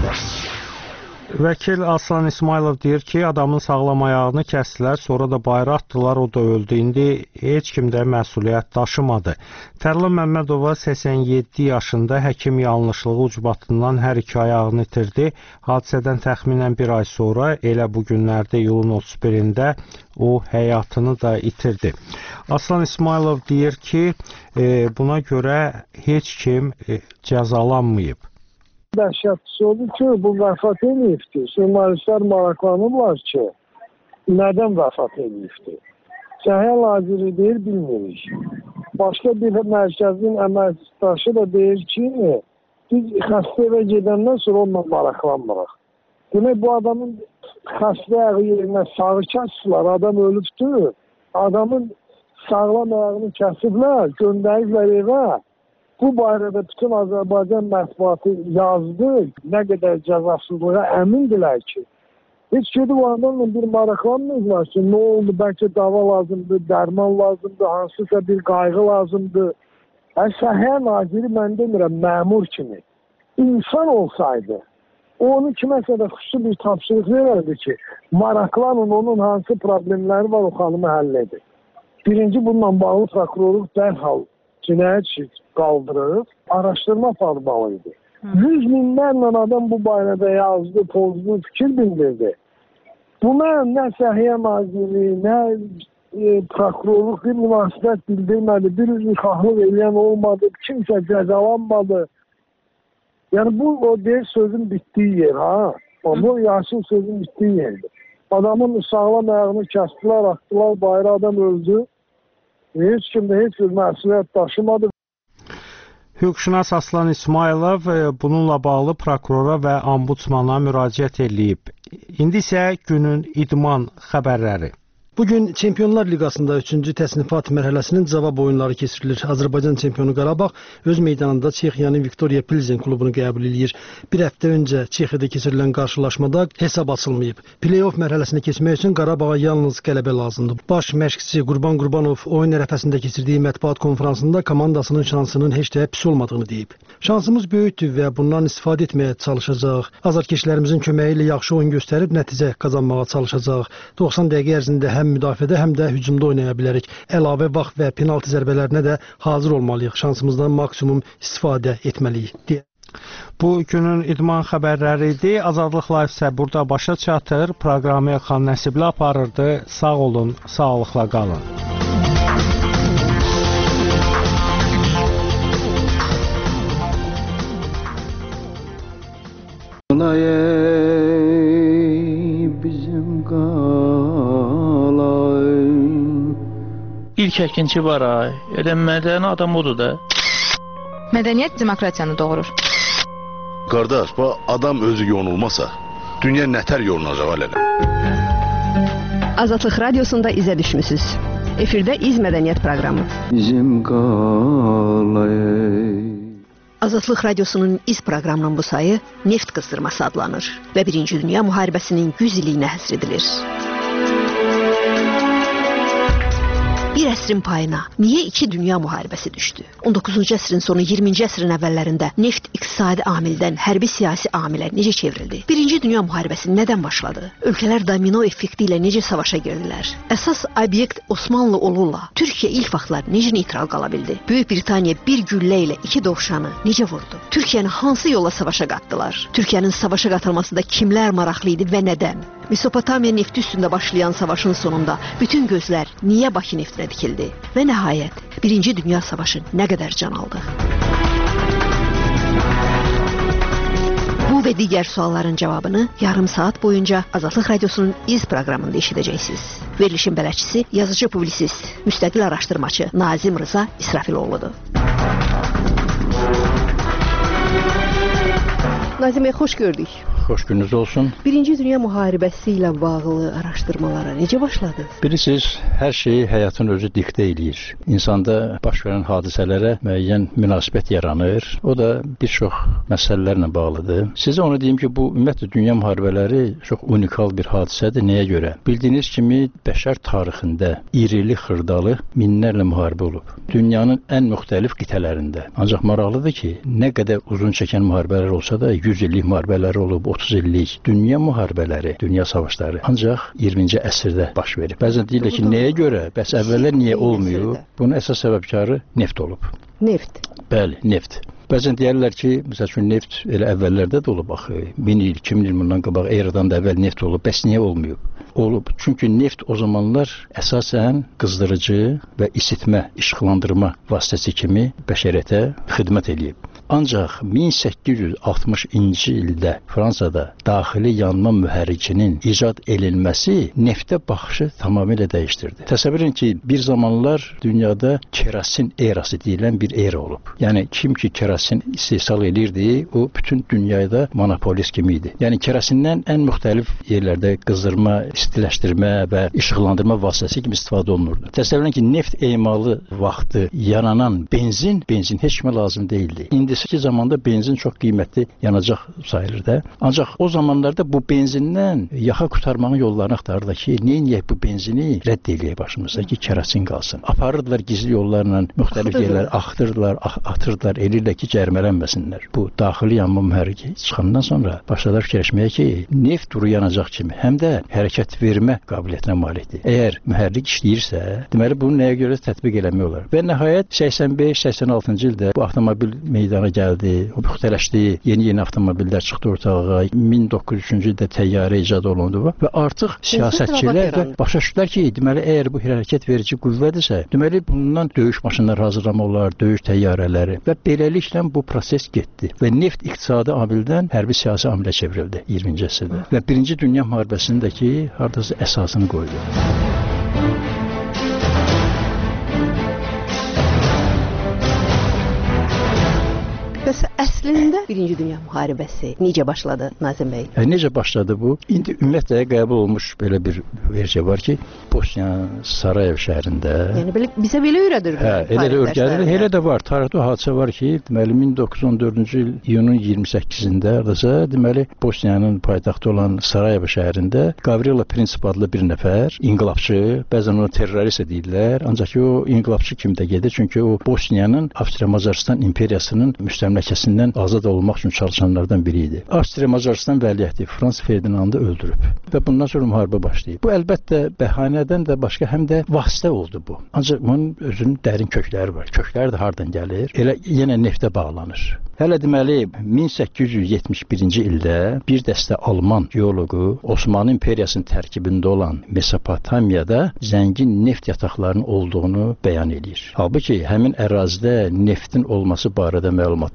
Vəkil Aslan İsmailov deyir ki, adamın sağlam ayağını kəsdilər, sonra da bayrağı atdılar, o da öldü. İndi heç kim də məsuliyyət daşımadı. Tərlan Məmmədova 87 yaşında həkim yanlışlığı ucbatından hər iki ayağını itirdi. Hadisədən təxminən bir ay sonra, elə bu günlərdə iyulun 31-də o həyatını da itirdi. Aslan İsmailov deyir ki, buna görə heç kim cəzalanmayıb. Dəhşətlisi odur ki, bu vəfat edibdir. Jurnalistlər maraqlanırlar ki, nədən vəfat edibdir? Səhiyyə Naziri deyir, bilmirik. Başqa bir mərkəzin əməkdaşı da deyir ki, biz xəstə evə gedəndən sonra onunla maraqlanmırıq. Demək, bu adamın xəstə ayağı yerinə sağı kəsirlər, adam ölübdür. Adamın sağlam ayağını kəsiblər, göndəriblər evə. Bu barədə bütün Azərbaycan mətbuatı yazdı, nə qədər cəzasızlığa əmindirlər ki. Heç gedib o adamla bir maraqlanmırlar ki, nə oldu, bəlkə dava lazımdır, dərman lazımdır, hansısa bir qayğı lazımdır. Səhiyyə Naziri, mən demirəm, məmur kimi, insan olsaydı, onu kiməsə də xüsusi bir tapşırıq verərdi ki, maraqlanın, onun hansı problemləri var, o xanımı həll edir. Birinci, bununla bağlı prokurorluq dərhal cinayət qaldırıb, araşdırma aparmalıydı. 100 minlərlə adam bu barədə yazdı, pozdu, fikir bildirdi. Buna nə Səhiyyə Naziri, nə prokurorluq bir münasibət bildirmədi, bir üzrxahlıq eləyən olmadı, kimsə cəzalanmadı. Yəni bu o deyir sözün bitdiyi yer, ha? Bu yaşıl sözün bitdiyi yerdir. Adamın sağlam ayağını kəsdilər, atdılar, bayrağı adam öldü. Heç kim də heç bir məsuliyyət daşımadı. Hüquqşünas Aslan İsmailov bununla bağlı prokurora və ombudsmana müraciət edib. İndi isə günün idman xəbərləri. Bugün Çempionlar Liqasında 3-cü təsnifat mərhələsinin cavab oyunları keçirilir. Azərbaycan çempionu Qarabağ öz meydanında Çexiyanın Viktoria Pilsen klubunu qəbul edir. Bir həftə öncə Çexiyada keçirilən qarşılaşmada hesab açılmayıb. Play-off mərhələsinə keçmək üçün Qarabağa yalnız qələbə lazımdır. Baş məşqçi Qurban Qurbanov oyun ərəfəsində keçirdiyi mətbuat konfransında komandasının şansının heç də pis olmadığını deyib. Şansımız böyükdür və bundan istifadə etməyə çalışacaq. Azarkeşlərimizin köməyi ilə yaxşı oyun göstərib nəticə qazanmağa çalışacaq. 90 dəqiqə ərzində həm müdafiədə, həm də hücumda oynaya bilərik. Əlavə vaxt və penalti zərbələrinə də hazır olmalıyıq. Şansımızdan maksimum istifadə etməliyik deyə. Bu günün idman xəbərləri idi. Azadlıq Live isə burada başa çatır. Proqramı Xan Nəsibli aparırdı. Sağ olun, sağlıqla qalın. qalay bizim qalay. İlk əkinçi var ay. Elə mədəni adam odur da. Mədəniyyət demokratiyanı doğurur. Qardaş, bu adam özü yonulmasa, dünya nətər yolunacaq hələ? Azadlıq Radiosunda izə düşmüsünüz. Efirdə İz Mədəniyyət proqramı. Bizim qalay. Azadlıq Radiosunun İz proqramının bu sayı Neft qızdırması adlanır və 1-ci Dünya müharibəsinin 100 illiyinə həsr edilir. Bir əsrin payına niyə 2 dünya müharibəsi düşdü? 19-cu əsrin sonu 20-ci əsrin əvvəllərində neft iqtisadi amildən hərbi siyasi amilə necə çevrildi? 1-ci dünya müharibəsi nədən başladı? Ölkələr domino effekti ilə necə savaşa girdilər? Əsas obyekt Osmanlı olurla Türkiyə ilk vaxtlar necə neytral qala bildi? Böyük Britaniya bir güllə ilə 2 dovşanı necə vurdu? Türkiyəni hansı yolla savaşa qatdılar? Türkiyənin savaşa qatılmasında kimlər maraqlı idi və nədən? Mesopotamiya nefti üstündə başlayan savaşın sonunda bütün gözlər niyə Bakı neftinə dikildi? Və nəhayət, 1-ci Dünya Savaşı nə qədər can aldı? Bu və digər sualların cavabını yarım saat boyunca Azadlıq Radiosunun İz proqramında eşidəcəksiniz. Verilişin bələdçisi, yazıcı publisist, müstəqil araşdırmaçı Nazim Rıza İsrafiloğludur. Nazim bəy, xoş gördük. Xoş gününüz olsun. 1-ci Dünya müharibəsi ilə bağlı araşdırmalara necə başladınız? Bilirsiniz, hər şeyi həyatın özü diktə eləyir. İnsanda baş verən hadisələrə müəyyən münasibət yaranır. O da bir çox məsələlərlə bağlıdır. Sizə onu deyim ki, bu ümumiyyətlə dünya müharibələri çox unikal bir hadisədir. Nəyə görə? Bildiyiniz kimi bəşər tarixində irili xırdalı minlərlə müharibə olub. Dünyanın ən müxtəlif qitələrində. Ancaq maraqlıdır ki, nə qədər uzun çəkən müharibələr olsa da 100 illik müharibələr olub, 30 illik dünya müharibələri, dünya savaşları ancaq 20-ci əsrdə baş verib. Bəzən deyirlər ki, nəyə görə? Bəs əvvəllər niyə olmuyor? Bunun əsas səbəbkarı neft olub. Neft? Bəli, neft. Bəzən deyərlər ki, məsəl üçün neft elə əvvəllərdə də olub axı. 1000 il, 2000 il bundan qabaq eradan da əvvəl neft olub. Bəs niyə olmuyor? Olub. Çünki neft o zamanlar əsasən qızdırıcı və isitmə, işıqlandırma vasitəsi kimi bəşəriyyətə xidmət eləyib. Ancaq 1860-cı ildə Fransada daxili yanma mühərrikinin icad edilməsi neftə baxışı tamamilə dəyişdirdi. Təsəvvür edin ki, bir zamanlar dünyada kerasin erası deyilən bir era olub. Yəni kim ki kerasin istehsal edirdi, o bütün dünyada monopolist kimi idi. Yəni kerasindən ən müxtəlif yerlərdə qızdırma, istiləşdirmə və işıqlandırma vasitəsi kimi istifadə olunurdu. Təsəvvür edin ki, neft emalı vaxtı yaranan benzin heç kimə lazım deyildi. İndiki zamanda benzin çox qiymətli yanacaq sayılırdı. Ancaq o zamanlarda bu benzindən yaxa qurtarmanın yollarını axtarırlar ki, neyiniyək bu benzini rədd eləyək başımıza ki, kerasin qalsın. Aparırdılar gizli yollarla müxtəlif yerlər, axtırdılar, atırdılar, elirlər ki, cərmələnməsinlər. Bu daxili yanma mühərriki çıxandan sonra başladılar fikirləşməyə ki, neft duru yanacaq kimi həm də hərəkət vermə qabiliyyətinə malikdir. Əgər mühərrik işləyirsə, deməli bunu nəyə görə tətbiq eləmək olar? Və nəhayət 85-86-cı ildə bu avtomobil meydana gəldi, o müxtələşdi, yeni avtomobillər çıxdı ortalığa, 1903-cü ildə təyyarə icad olundu və artıq siyasətçilər başa düşdülər ki, deməli əgər bu hərəkət verici qüvvədirsə, deməli bundan döyüş maşınları hazırlamaq olar, döyüş təyyarələri və beləliklə bu proses getdi və neft iqtisadi amildən hərbi siyasi amilə çevrildi 20-ci əsrdə və 1-ci Dünya müharibəsindəki hardasa əsasını qoydu. Bəs əslində 1-ci Dünya müharibəsi necə başladı Nazim bəy? Necə başladı bu? İndi ümumiyyətlə qəbul olmuş belə bir versiya var ki, Bosniya Sarayev şəhərində. Yəni bizə belə öyrədir. Elə də var. Tarixdə hadisə var ki, deməli 1914-cü il iyunun 28-də adasa deməli Bosniyanın paytaxtı olan Sarayev şəhərində Gavrilo Princip adlı bir nəfər inqilabçı, bəzən onu terrorist deyirlər, ancaq o inqilabçı kimi də gedir, çünki o Bosniyanın Avstriya-Macaristan imperiyasının müstəmləkəsindən azad olmaq üçün çalışanlardan biri idi. Avstriya-Macaristan vəliəhdi Frans Ferdinandı öldürüb və bundan sonra müharibə başlayıb. Bu əlbəttə bəhanədən də başqa həm də vasitə oldu bu. Ancaq bunun özünün dərin kökləri var. Köklər də hardan gəlir? Elə yenə neftə bağlanır. Hələ deməli 1871-ci ildə bir dəstə Alman geoloqu Osmanlı imperiyasının tərkibində olan Mesopotamiyada zəngin neft yataqlarının olduğunu bəyan edir. Halbuki həmin ərazidə neftin olması barədə məlumatlar hələ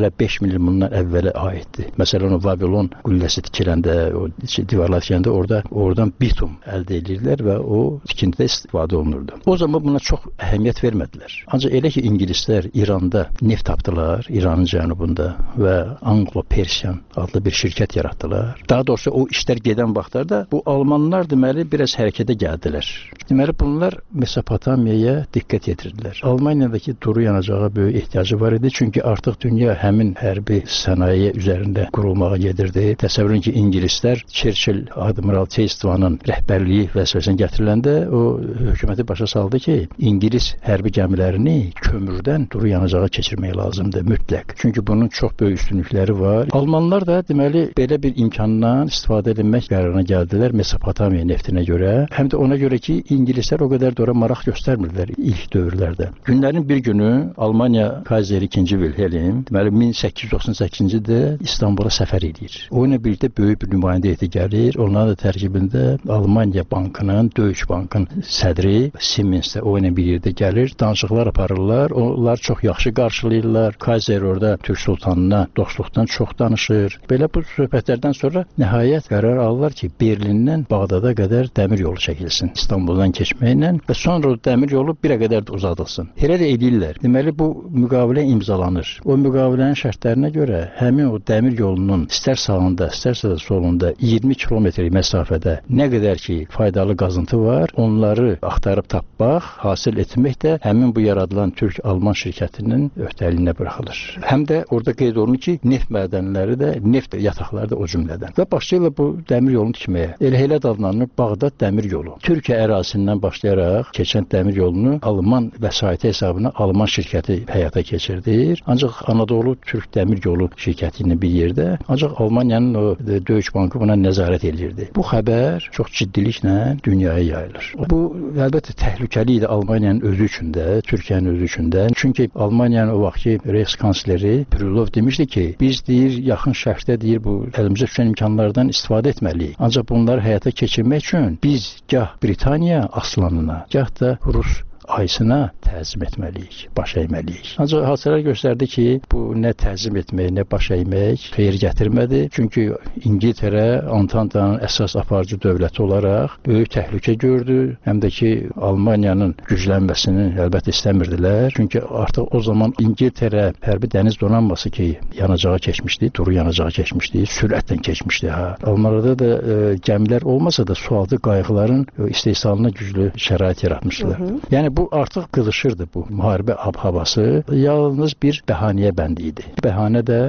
hələ 5000 il bundan əvvələ aiddir. Məsələn, o Vavilon qülləsi tikiləndə, o divarlar tikəndə oradan bitum əldə edirdilər və o tikintidə istifadə olunurdu. O zaman buna çox əhəmiyyət vermədilər. Ancaq elə ki, İngilislər İranda neft tapdılar, İranın cənubunda və Anglo-Persian adlı bir şirkət yaratdılar. Daha doğrusu o işlər gedən vaxtlarda bu almanlar deməli biraz hərəkətə gəldilər. Deməli bunlar Mesopotamiyaya diqqət yetirdilər. Almaniyadakı duru yanacağa böyük ehtiyacı var idi. Çünki artıq dünya həmin hərbi sənaye üzərində qurulmağa gedirdi. Təsəvvürün ki, İngilislər Churchill Admiral Chestvanın rəhbərliyi vəzifəsinə gətiriləndə o hökuməti başa saldı ki, İngilis hərbi gəmilərini kömürdən duru yanacağa keçirmək lazımdır mütləq. Çünki bunun çox böyük üstünlükləri var. Almanlar da deməli belə bir imkandan istifadə etmək qərarına gəldilər Mesopotamiya neftinə görə. Həm də ona görə ki, İngilislər o qədər də ora maraq göstərmirdilər ilk dövrlərdə. Günlərin bir günü Almaniya Kayseri 2. Wilhelm deməli 1898-ci ildə İstanbula səfər edir. O ilə birlikdə böyük bir nümayəndə heyəti gəlir. Onların da tərkibində Almaniya Bankının, Deutsche Bankın sədri Siemens də o ilə bir yerdə gəlir. Danışıqlar aparırlar. Onlar çox yaxşı qarşılayırlar. Kayser orada Türk sultanına dostluqdan çox danışır. Belə bu söhbətlərdən sonra nəhayət qərar alırlar ki, Berlindən Bağdada qədər dəmir yolu çəkilsin. İstanbuldan keçməklə və sonra o dəmir yolu birə qədər də uzadılsın. Elə də edirlər. Deməli bu müqavilə imzalanır. O müqavilənin şərtlərinə görə həmin o dəmir yolunun istər sağında, istərsə də solunda 20 kilometr məsafədə nə qədər ki faydalı qazıntı var, onları axtarıb tapmaq, hasil etmək də həmin bu yaradılan Türk-Alman şirkətinin öhdəliyinə buraxılır. Həm də orada qeyd olunur ki, neft mədənləri də, neft yataqları da o cümlədən. Və başlayırlar bu dəmir yolunu tikməyə. Elə adlanır Bağdad dəmir yolu. Türkiyə ərazisindən başlayaraq keçən dəmir yolunu Alman vəsaiti hesabına Alman şirkəti həyata keçirdir. Ancaq Anadolu Türk Dəmir Yolu şirkəti ilə bir yerdə, ancaq Almaniyanın o Deutsche Bankı buna nəzarət edirdi. Bu xəbər çox ciddiliklə dünyaya yayılır. Bu əlbəttə təhlükəli idi Almaniyanın özü üçün də, Türkiyənin özü üçün də. Çünki Almaniyanın o vaxtki Reichskansleri Krylov demişdi ki, biz deyir yaxın şərqdə deyir bu əlimizə düşən imkanlardan istifadə etməliyik. Ancaq bunları həyata keçirmək üçün biz gah Britaniya aslanına, gah da Rus ayısına təzim etməliyik, baş əyməliyik. Ancaq hadisələr göstərdi ki, bu nə təzim etmək, nə baş əymək xeyir gətirmədi. Çünki İngiltərə Antantanın əsas aparıcı dövləti olaraq böyük təhlükə gördü. Həm də ki, Almaniyanın güclənməsini əlbəttə istəmirdilər. Çünki artıq o zaman İngiltərə hərbi dəniz donanması ki, yanacağa keçmişdi, duru yanacağa keçmişdi, sürətlə keçmişdi. Almanlarda da gəmilər olmasa da sualtı qayıqların istehsalına güclü şərait yaratmışdılar. Yəni bu artıq qızışırdı bu müharibə ab-havası. Yalnız bir bəhanəyə bənd idi. Bəhanə də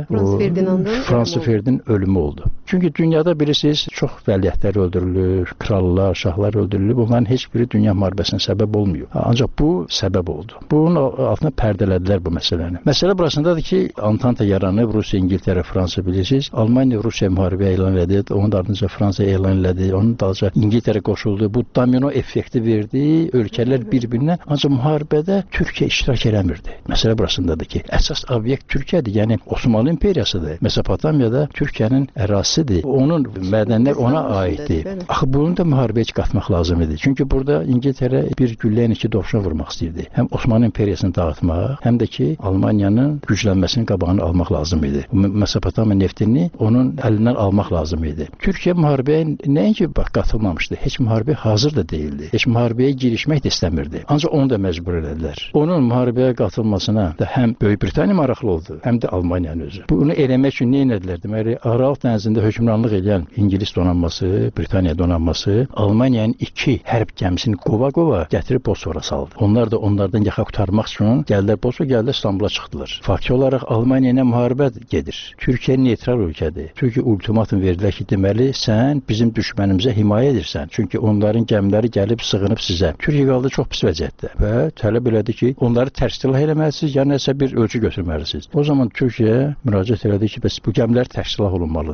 Frans Ferdinandın ölümü oldu. Çünki dünyada bilirsiniz, çox vəliəhtlər öldürülür, krallar, şahlar öldürülür. Bunların heç biri dünya müharibəsinə səbəb olmuyor. Ancaq bu səbəb oldu. Bunun altına pərdələdilər bu məsələni. Məsələ burasındadır ki, Antanta yaranıb, Rusiya, İngiltərə, Fransa bilirsiniz. Almaniya Rusiya müharibə elan elədi, onun ardınca Fransa elan elədi, onun dalınca İngiltərə qoşuldu. Bu domino effekti verdi. Ölkələr bir-birinə. Ancaq müharibədə Türkiyə iştirak eləmirdi. Məsələ burasındadır ki, əsas obyekt Türkiyədir. Yəni Osmanlı imperiyasıdır. Mesopotamiyada Türkiyənin ərazisidir. Onun mədənlər ona aiddir. Axı bunu da müharibəyə qatmaq lazım idi. Çünki burada İngiltərə bir güllə ilə iki dovşan vurmaq istəyirdi. Həm Osmanlı imperiyasını dağıtmaq, həm də ki Almaniyanın güclənməsinin qabağını almaq lazım idi. Mesopotamiya neftini onun əlindən almaq lazım idi. Türkiyə müharibəyə nəinki qatılmamışdı. Heç müharibəyə hazır da değildi. Heç müharibəyə girişmək də istəmirdi. Ancaq onu da məcbur elədilər. Onun müharibəyə qatılmasına da həm Böyük Britaniya maraqlı oldu, həm də Almaniyanın özü. Bunu eləmək üçün nə etdilər? Deməli, Aral dənizində hökmranlıq edən İngilis donanması, Britaniya donanması Almaniyanın iki hərb gəmisini qova-qova gətirib Bosfora saldı. Onlar da onlardan yaxa qurtarmaq üçün gəldilər Bosfora, gəldilər İstanbula çıxdılar. Faktiki olaraq Almaniya ilə müharibə gedir. Türkiyə neytral ölkədir. Türkiyə ultimatum verdilər ki, deməli, sən bizim düşmənimizə himayə edirsən. Çünki onların gəmiləri gəlib sığınıb sizə. Türkiyə qaldı çox pis vəziyyətdə və tələb elədi ki, onları tərsilah eləməlisiniz, ya nəsə bir ölçü götürməlisiniz. O zaman Türkiyə müraciət elədi ki, bəs bu gəmilər tərsilah olunmalıdır, silahlar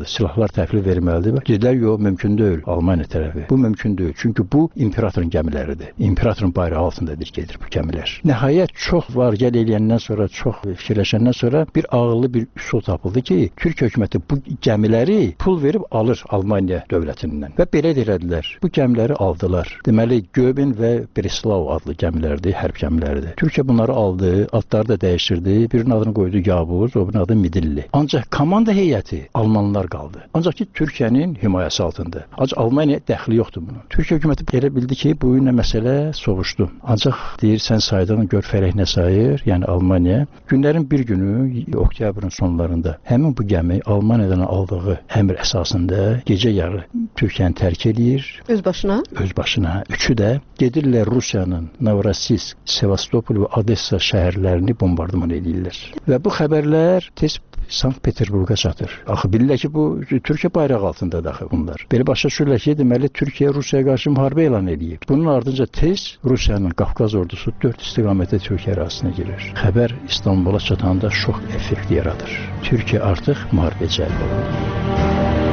bunlar təhvil verməlidir. Dedilər, yox, mümkün deyil Almaniya tərəfi. Bu mümkün deyil. Çünki bu imperatorun gəmiləridir. İmperatorun bayrağı altındadır gedir bu gəmilər. Nəhayət çox var gəl eləyəndən sonra, çox fikirləşəndən sonra bir ağıllı bir üsul tapıldı ki, Türkiyə hökuməti bu gəmiləri pul verib alır Almaniya dövlətindən. Və belə elədilər. Bu gəmiləri aldılar. Deməli, Göbin və Breslau adlı gəmilərdir, hərb gəmiləridir. Türkiyə bunları aldı, adları da dəyişdirdi. Birinin adını qoydu Yavuz, o birinin adı Midilli. Ancaq komanda heyəti Almanlar qaldı. Ancaq ki, Türkiyənin himayəsi altında. Ancaq Almaniya dəxli yoxdur bunun. Türkiyə hökuməti elə bildi ki, bu ilə məsələ soğuşdu. Ancaq deyir, sən saydan gör fərək nə sayır, yəni Almaniya. Günlərin bir günü, oktyabrın sonlarında həmin bu gəmi Almaniyadan aldığı əmr əsasında gecə yarı Türkiyəni tərk edir. Öz başına? Öz başına. Üçü də gedirlər Rusiyanın Novorossiysk, Sevastopol və Odessa şəhərlərini bombardıman edirlər. Və bu xəbərlər tez Sankt-Peterburqa çatır. Axı bilirlər ki, bu Türkiyə bayrağı altındadır axı bunlar. Belə başa düşürlər ki, deməli Türkiyə Rusiyaya qarşı müharibə elan edir. Bunun ardınca tez Rusiyanın Qafqaz ordusu 4 istiqamətdə Türkiyə ərazisinə girir. Xəbər İstanbula çatanda şok effekti yaradır. Türkiyə artıq müharibə cəlb olunur.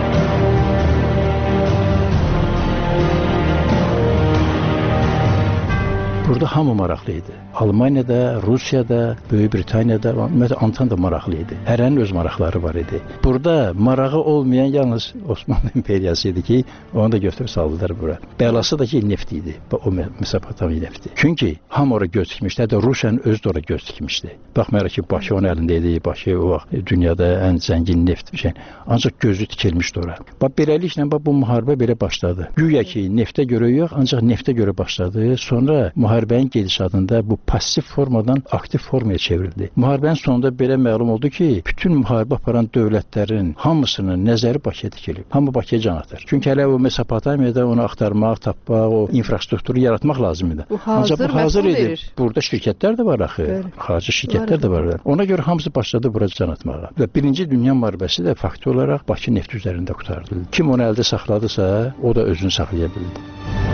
Burada hamı maraqlı idi. Almaniyada, Rusiyada, Böyük Britaniyada, ümumiyyətlə Antanta maraqlı idi. Hərənin öz maraqları var idi. Burada marağı olmayan yalnız Osmanlı İmperiyası idi ki, onu da götürüb saldılar bura. Bəlası da ki, neft idi. O Mesopotamiya nefti. Çünki hamı ora göz dikmişdi. Hətta Rusiyanın özü də ora göz dikmişdi. Baxmayaraq ki, Bakı onun əlində idi. Bakı o vaxt dünyada ən zəngin neft şey. Ancaq gözü tikilmişdi ora. Bax beləliklə bu müharibə belə başladı. Güya ki, neftə görə yox, ancaq neftə görə başladı. Sonra müharibənin gedişatında bu passiv formadan aktiv formaya çevrildi. Müharibənin sonunda belə məlum oldu ki, bütün müharibə aparan dövlətlərin hamısının nəzəri Bakıya dikilib. Hamı Bakıya can atır. Çünki hələ o Mesopotamiyada onu axtarmaq, tapmaq, o infrastrukturu yaratmaq lazım idi. Ancaq bu hazır idi. Burada şirkətlər də var axı. Xarici şirkətlər də var. Ona görə hamısı başladı bura can atmağa. Və Birinci Dünya müharibəsi də faktı olaraq Bakı neft üzərində qurtarıldı. Kim onu əldə saxladısa, o da özünü saxlaya bildi.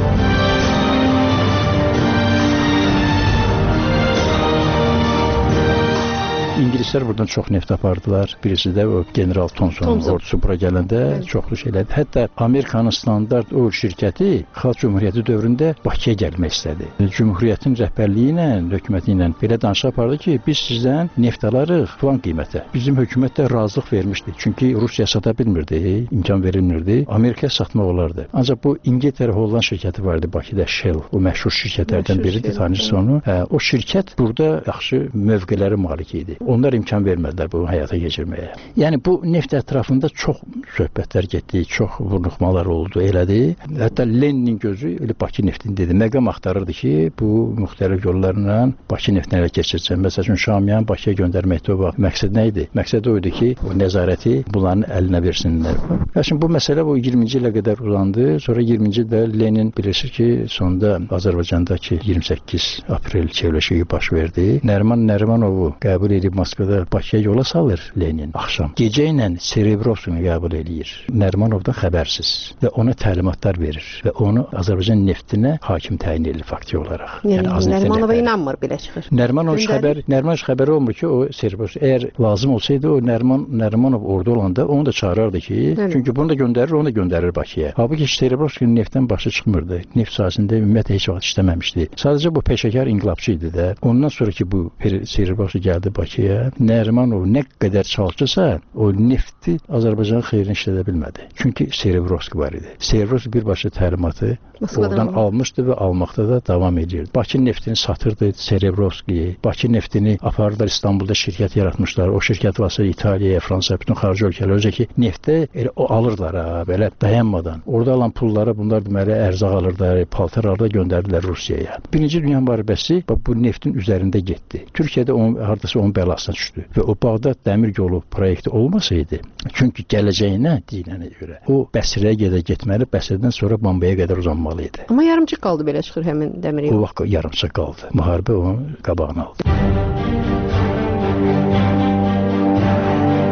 İngilislər buradan çox neft apardılar. Birisi də o General Thomson ordusu bura gələndə çoxlu şeylədi. Hətta Amerikanın standart o şirkəti Xalq Cümhuriyyəti dövründə Bakıya gəlmək istədi. Cümhuriyyətin rəhbərliyi ilə, hökuməti ilə belə danışıq apardı ki, biz sizdən neft alarıq falan qiymətə. Bizim hökumət də razılıq vermişdi. Çünki Rusiya sata bilmirdi, imkan verilmirdi. Amerikaya satmaq olardı. Ancaq bu İngiltərə Holland şirkəti vardı Bakıda, Shell. O məşhur şirkətlərdən biridir, tanıyırsınız onu. O şirkət burada yaxşı mövqeləri malik idi. Onlar imkan vermədilər bunu həyata keçirməyə. Yəni bu neft ətrafında çox söhbətlər getdi, çox vurnuxmalar oldu, elədi. Hətta Leninin gözü elə Bakı neftini dedi. Məqam axtarırdı ki, bu müxtəlif yollarla Bakı neftini ələ keçirəcək. Məsələn, Şamiyan Bakıya göndərməkdə o vaxt məqsəd nə idi? Məqsəd o idi ki, o nəzarəti bunların əlinə versinlər. Lakin bu məsələ bu 20-ci ilə qədər uzandı. Sonra 20-ci ildə Lenin bilirsiniz ki, sonda Azərbaycandakı 28 aprel çevrilişi baş verdi. Nəriman Nərimanovu qəbul edib Moskvada Bakıya yola salır Lenin axşam. Gecə ilə Serebrovskini qəbul edir. Nərimanovdan xəbərsiz və ona təlimatlar verir və onu Azərbaycan neftinə hakim təyin edir fakti olaraq. Yəni Nərimanova inanmır belə çıxır. Nərimanov xəbəri olmur ki, o Serebrovski əgər lazım olsaydı o Nərimanov orada olanda onu da çağırardı ki, çünki bunu da göndərir, onu da göndərir Bakıya. Halbuki Serebrovskinin neftdən başı çıxmırdı. Neft sahəsində ümumiyyətlə heç vaxt işləməmişdi. Sadəcə bu peşəkar inqilabçı idi də. Ondan sonra ki bu Serebrovski gəldi Bakıya, Nərimanov nə qədər çalışırsa, o nefti Azərbaycanın xeyrinə işlədə bilmədi. Çünki Serebrovski var idi. Serebrovski birbaşa təlimatı oradan almışdı və almaqda da davam edirdi. Bakı neftini satırdı Serebrovski. Bakı neftini apardılar İstanbulda şirkət yaratmışlar. O şirkət vasitəsilə İtaliyaya, Fransaya, bütün xarici ölkələrə özə ki, neftə elə o alırlar ha, belə dayanmadan. Orada alan pulları bunlar deməli ərzaq alırlar, paltar alırlar, göndərdilər Rusiyaya. Birinci Dünya müharibəsi bu neftin üzərində getdi. Türkiyədə hardasa onun bəlasına düşdü. Və o Bağdad dəmir yolu proyekti olmasaydı, çünki gələcəyinə deyilənə görə o Bəsrəyə getməli, Bəsrədən sonra Bombaya qədər uzanmalı idi. Amma yarımçıq qaldı belə çıxır həmin dəmir yolu. O vaxt yarımçıq qaldı. Müharibə onun qabağını aldı.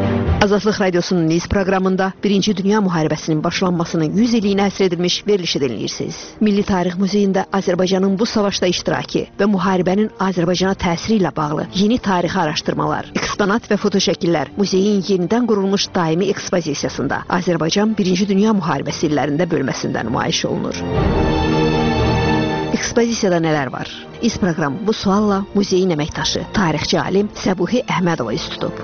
Azadlıq Radiosunun Niz proqramında 1-ci Dünya müharibəsinin başlanmasının 100 illiyinə həsr edilmiş verilişi dinləyirsiniz. Milli Tarix Muzeyində Azərbaycanın bu savaşda iştirakı və müharibənin Azərbaycana təsiri ilə bağlı yeni tarixi araşdırmalar, eksponat və fotoşəkillər muzeyin yenidən qurulmuş daimi ekspozisiyasında Azərbaycan 1-ci Dünya müharibəsi illərində bölməsində nümayiş olunur. Ekspozisiyada nələr var? İz proqram bu sualla muzeyin əməkdaşı, tarixçi alim Səbuhi Əhmədova üst tutub.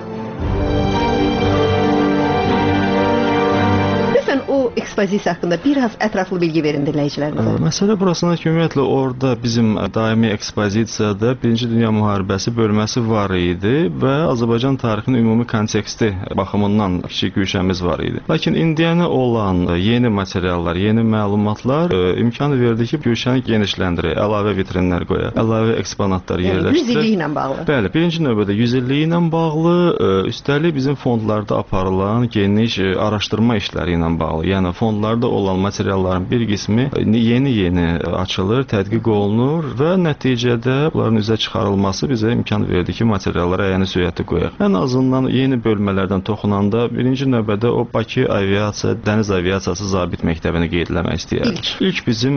O ekspozisiya haqqında biraz ətraflı bilgi verin dinləyicilərimizə. Məsələ burasına ki, ümumiyyətlə orada bizim daimi ekspozisiyada 1-ci Dünya müharibəsi bölməsi var idi və Azərbaycan tarixinin ümumi konteksti baxımından kiçik güşəmiz var idi. Lakin indiyənə olan yeni materiallar, yeni məlumatlar imkan verdi ki, güşəni genişləndirək, əlavə vitrinlər qoyaq, əlavə eksponatlar yerləşdirək. 100 illiyi ilə bağlı. Bəli, birinci növbədə 100 illiyi ilə bağlı, üstəlik bizim fondlarda aparılan geniş araşdırma işləri ilə bağlı. Yəni fondlarda olan materialların bir qismi yeni açılır, tədqiq olunur və nəticədə bunların üzə çıxarılması bizə imkan verdi ki, materiallara əyani sürətli qoyaq. Ən azından yeni bölmələrdən toxunanda birinci növbədə o Bakı aviasiya, dəniz aviasiyası zabit məktəbini qeyd eləmək istəyirəm. İlk bizim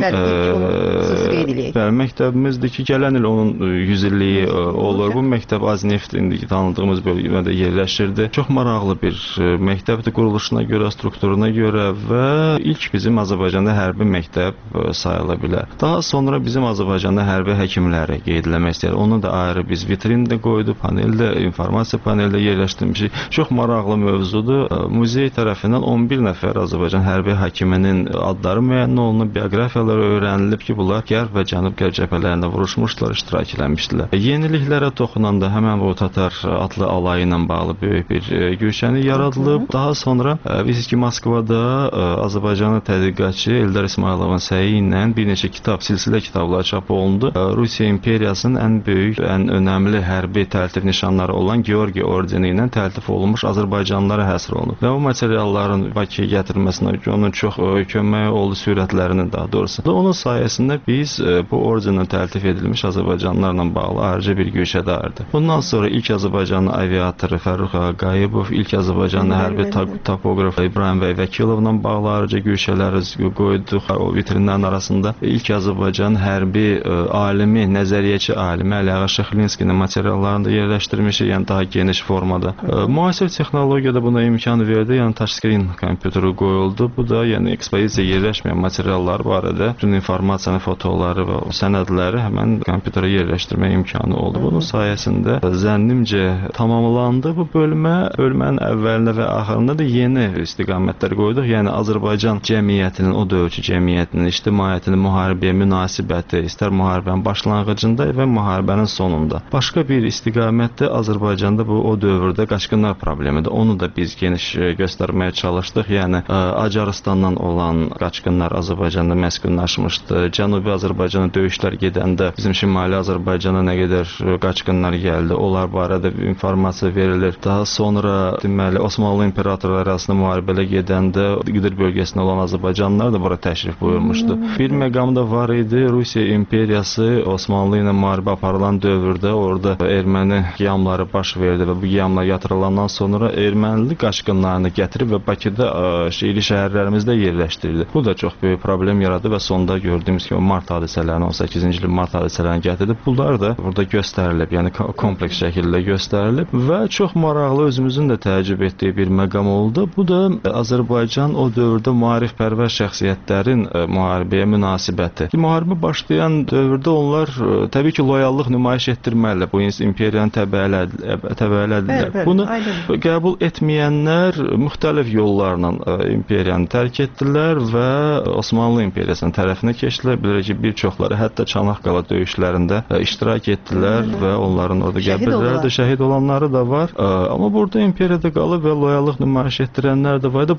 məktəbimizdir ki, gələn il onun 100 illiyi olur. Bu məktəb Azneft indiki tanıdığımız bölmədə yerləşirdi. Çox maraqlı bir məktəbdir quruluşuna görə, strukturuna görə və ilk bizim Azərbaycanda hərbi məktəb sayıla bilər. Daha sonra bizim Azərbaycanda hərbi həkimləri qeyd eləmək istəyir. Onu da ayrı biz vitrində qoyduq, paneldə, informasiya paneldə yerləşdirmişik. Çox maraqlı mövzudur. Muzey tərəfindən 11 nəfər Azərbaycan hərbi həkiminin adları müəyyən olunub, bioqrafiyaları öyrənilib ki, bunlar Qərb və Cənub-Qərb cəbhələrində vuruşmuşlar, iştirak eləmişdilər. Yeniliklərə toxunanda həmən bu Tatar adlı alayı ilə bağlı böyük bir güşəni yaradılıb. Daha sonra biz ki, Moskvada Azərbaycanlı tədqiqatçı Eldar İsmayılovun səyi ilə bir neçə kitab, silsilə kitablar çap olundu. Rusiya imperiyasının ən böyük, ən önəmli hərbi təltif nişanları olan Georgi ordeni ilə təltif olunmuş Azərbaycanlılara həsr olunub. Və o materialların Bakıya gətirilməsinə onun çox köməyi oldu, sürətlərinin daha doğrusu. Onun sayəsində biz bu ordenlə təltif edilmiş Azərbaycanlılarla bağlı ayrıca bir güşədə ayırdıq. Bundan sonra ilk Azərbaycanlı aviatoru Fərrux Ağayevov, ilk Azərbaycanlı hərbi topoqraf İbrahim bəy Vəkilovla bağlı ayrıca güşələri qoyduq. O vitrinlərin arasında ilk Azərbaycan hərbi alimi, nəzəriyyəçi alimi Əliağa Şıxlinskinin materiallarını da yerləşdirmişik, yəni daha geniş formada. Müasir texnologiyada buna imkan verdi, yəni touchscreen kompüteri qoyuldu. Bu da yəni ekspozisiyaya yerləşməyən materiallar barədə bütün informasiyanı, fotoları və sənədləri həmən kompüterə yerləşdirmək imkanı oldu. Bunun sayəsində zənnimcə tamamlandı bu bölmə. Bölmənin əvvəlində və axırında da yeni istiqamətlər qoyduq. Yəni Azərbaycan cəmiyyətinin, o dövrkü cəmiyyətinin, ictimaiyyətinin müharibəyə münasibəti, istər müharibənin başlanğıcında və müharibənin sonunda. Başqa bir istiqamətdə Azərbaycanda bu o dövrdə qaçqınlar problemidir. Onu da biz geniş göstərməyə çalışdıq. Yəni Acarıstandan olan qaçqınlar Azərbaycanda məskunlaşmışdı. Cənubi Azərbaycana döyüşlər gedəndə bizim Şimali Azərbaycana nə qədər qaçqınlar gəldi, onlar barədə informasiya verilir. Daha sonra deməli Osmanlı imperatorları arasında müharibələr gedəndə Qıdır bölgəsində olan Azərbaycanlılar da bura təşrif buyurmuşdu. Bir məqam da var idi. Rusiya imperiyası Osmanlı ilə müharibə aparılan dövrdə orada erməni qiyamları baş verdi və bu qiyamlar yatırılandan sonra ermənili qaçqınlarını gətirib və Bakıda şəhərli şəhərlərimizdə yerləşdirdi. Bu da çox böyük problem yaradı və sonda gördüyümüz kimi mart hadisələrini, 18-ci ilin mart hadisələrini gətirdi. Bunlar da burada göstərilib, yəni kompleks şəkildə göstərilib və çox maraqlı, özümüzün də təəccüb etdiyi bir məqam oldu. Bu da Azərbaycan o dövrdə maarifpərvər şəxsiyyətlərin müharibəyə münasibəti. Müharibə başlayan dövrdə onlar təbii ki, loyallıq nümayiş etdirməlidir. Bu imperiyanın təbəələdirlər. Bunu qəbul etməyənlər müxtəlif yollarla imperiyanı tərk etdilər və Osmanlı imperiyasının tərəfinə keçdilər. Bilirək ki, bir çoxları hətta Çanaqqala döyüşlərində iştirak etdilər və onların orada qəbirləri də şəhid olanları da var. Amma burada imperiyada qalıb və loyallıq nümayiş etdirənlər də var. Bununla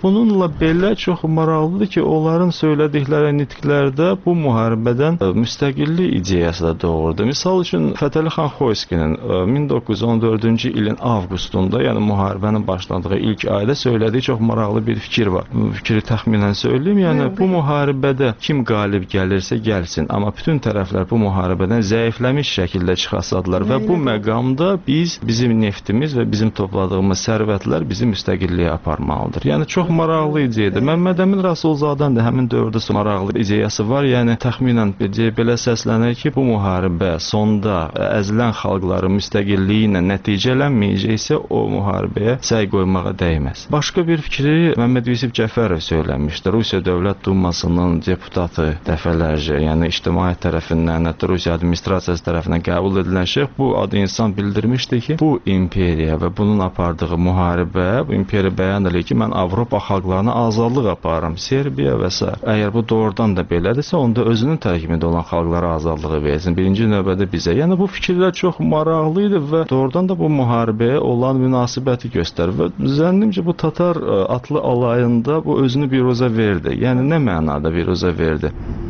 Bununla belə çox maraqlıdır ki, onların söylədikləri nitqlərdə bu müharibədən müstəqillik ideyası da doğurdu. Misal üçün Fətəli xan Xoyskinin 1914-cü ilin avqustunda, yəni müharibənin başladığı ilk ayda söylədiyi çox maraqlı bir fikir var. Bu fikri təxminən söyləyim. Yəni bu müharibədə kim qalib gəlirsə gəlsin, amma bütün tərəflər bu müharibədən zəifləmiş şəkildə çıxasadılar və bu məqamda bizim neftimiz və bizim topladığımız sərvətlər bizi müstəqilliyə aparmalıdır. Yəni çox maraqlı ideyadır. Məmməd Əmin Rasulzadənin də həmin dövrdə maraqlı ideyası var. Yəni təxminən belə səslənir ki, bu müharibə sonda əzilən xalqların müstəqilliyi ilə nəticələnməyəcəksə, o müharibəyə səy qoymağa dəyməz. Başqa bir fikri Məmməd Yusif Cəfərov söyləmişdi. Rusiya Dövlət Dumasının deputatı dəfələrcə, yəni ictimaiyyət tərəfindən, hətta Rusiya administrasiyası tərəfindən qəbul edilən şəxs bu adı insan bildirmişdi ki, bu imperiya və bunun apardığı müharibə, bu imperiya bəyan edir ki, mən Avropa xalqlarına azadlıq aparıram, Serbiya və s. Əgər bu doğrudan da belədirsə, onda özünün tərkibində olan xalqlara azadlığı versin. Birinci növbədə bizə. Yəni bu fikirlər çox maraqlı idi və doğrudan da bu müharibəyə olan münasibəti göstərir və zənnimcə bu Tatar atlı alayında bu özünü biruzə verdi. Yəni nə mənada biruzə verdi?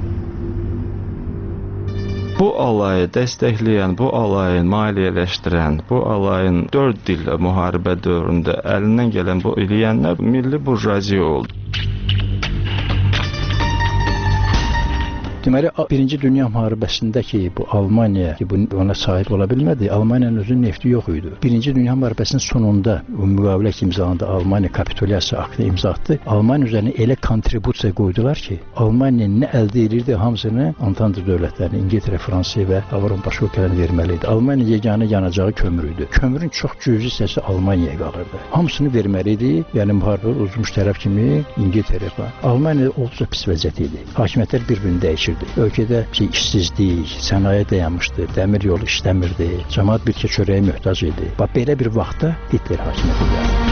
Bu alayı dəstəkləyən, bu alayı maliyyələşdirən, bu alayın 4 il müharibə dövründə əlindən gələn bu eləyənlər milli burjuaziya oldu. Deməli, Birinci Dünya müharibəsindəki bu Almaniya ki, ona sahib ola bilmədi, Almaniyanın özünün nefti yox idi. Birinci Dünya müharibəsinin sonunda o müqavilə imzalandı, Almaniya kapitulyasiya aktını imza atdı. Almaniya üzərinə elə kontribusiya qoydular ki, Almaniya nə əldə edirdi, hamısını Antante dövlətlərinə, İngiltərə, Fransa və Avropa başqa ölkələrinə verməli idi. Almaniya yeganə yanacağı kömür idi. Kömürün çox cüzi hissəsi Almaniyaya qalırdı. Hamısını verməli idi. Yəni müharibə uzmuş tərəf kimi İngiltərə falan. Almaniya olduqca pis vəziyyət idi. Hakimiyyətlər bir-birini dəyişirdi. Ölkədə işsizlik, sənaye dayanmışdı, dəmir yolu işləmirdi, cəmaət bir çörəyə möhtac idi. Bax, belə bir vaxtda Hitler hakimiyyətə gəldi.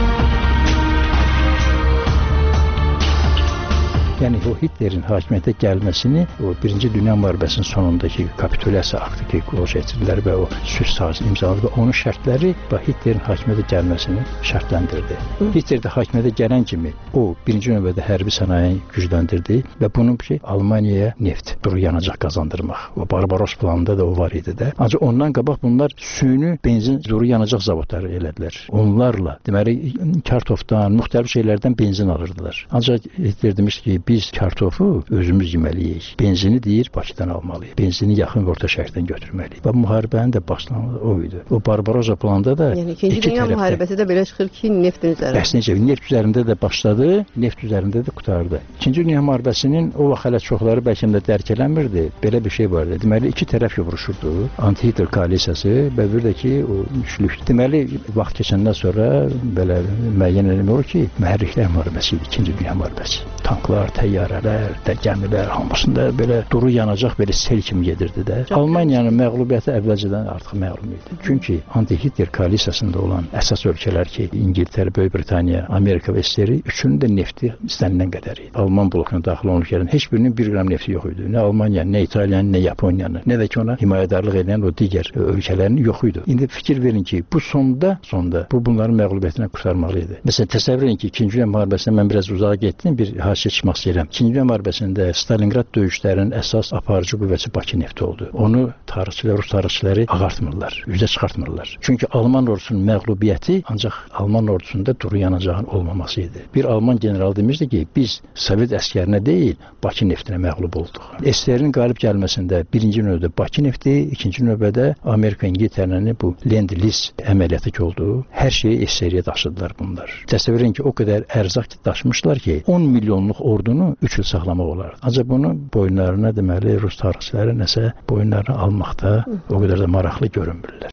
Yəni o Hitlerin hakimiyyətə gəlməsini o Birinci Dünya müharibəsinin sonundakı kapitulyasiya aktı ki, gətirdilər və o sülh sazı imzaladı və onun şərtləri Hitlerin hakimiyyətə gəlməsini şərtləndirdi. Hitler də hakimiyyətə gələn kimi o birinci növbədə hərbi sənayeni gücləndirdi və bunun ki, Almaniyaya neft, duru yanacaq qazandırmaq. O Barbaros planında da o var idi də. Ancaq ondan qabaq bunlar süni benzin, duru yanacaq zavodları elədilər. Onlarla, deməli, kartofdan, müxtəlif şeylərdən benzin alırdılar. Ancaq Hitler demişdi ki, biz kartofu özümüz yeməliyik. Benzini deyir Bakıdan almalıyıq. Benzini yaxın orta şərqdən götürməliyik. Və müharibənin də başlanması o idi. O Barbarossa planında da yəni İkinci Dünya müharibəsi də belə çıxır ki, neftin üzərində. Bəs necə? Neft üzərində də başladı, neft üzərində də qurtardı. İkinci Dünya müharibəsinin o vaxt hələ çoxları bəlkə də dərk eləmirdi. Belə bir şey vardı. Deməli, iki tərəf vuruşurdu. Anti-Hitler koalisiyası və bir də ki, o üçlük. Deməli, vaxt keçəndən sonra belə müəyyən olur ki, mühərriklər müharibəsi idi, İkinci Dünya müharibəsi. Tanklar, təyyarələr, gəmilər, hamısında belə duru yanacaq belə sel kimi gedirdi də. Almaniyanın məğlubiyyəti əvvəlcədən artıq məlum idi. Çünki anti-Hitler koalisiyasında olan əsas ölkələr ki, İngiltərə, Böyük Britaniya, Amerika və İsrail üçünün də nefti istənilən qədər idi. Alman blokuna daxil olan ölkələrin heç birinin 1 qram nefti yox idi. Nə Almaniyanın, nə İtaliyanın, nə Yaponiyanın, nə də ki ona himayədarlıq edən o digər ölkələrin yox idi. İndi fikir verin ki, bu sonda bunların məğlubiyyətindən qurtarmalı idi. Məsələn, təsəvvür edin ki, İkinci Dünya müharibəsindən mən biraz uzağa getdim, bir hadisə çıxmaq istəyirəm. İkinci Dünya müharibəsində Stalingrad döyüşlərinin əsas aparıcı qüvvəsi Bakı nefti oldu. Onu tarixçilər, rus tarixçiləri ağartmırlar, üzə çıxartmırlar. Çünki Alman ordusunun məğlubiyyəti ancaq Alman ordusunda duru yanacağın olmaması idi. Bir Alman general demişdi ki, biz Sovet əskərinə deyil, Bakı neftinə məğlub olduq. SSR-in qalib gəlməsində birinci növbədə Bakı nefti, ikinci növbədə Amerika, İngiltərənin bu Lend-Liz əməliyyatı ki oldu. Hər şeyi SSR-yə daşıdılar bunlar. Təsəvvür edin ki, o qədər ərzaq daşımışlar ki, 10 milyonluq ordunu 3 il saxlamaq olar. Ancaq bunu boyunlarına deməli rus tarixçiləri nəsə boyunlarına almaqda o qədər də maraqlı görünmürlər.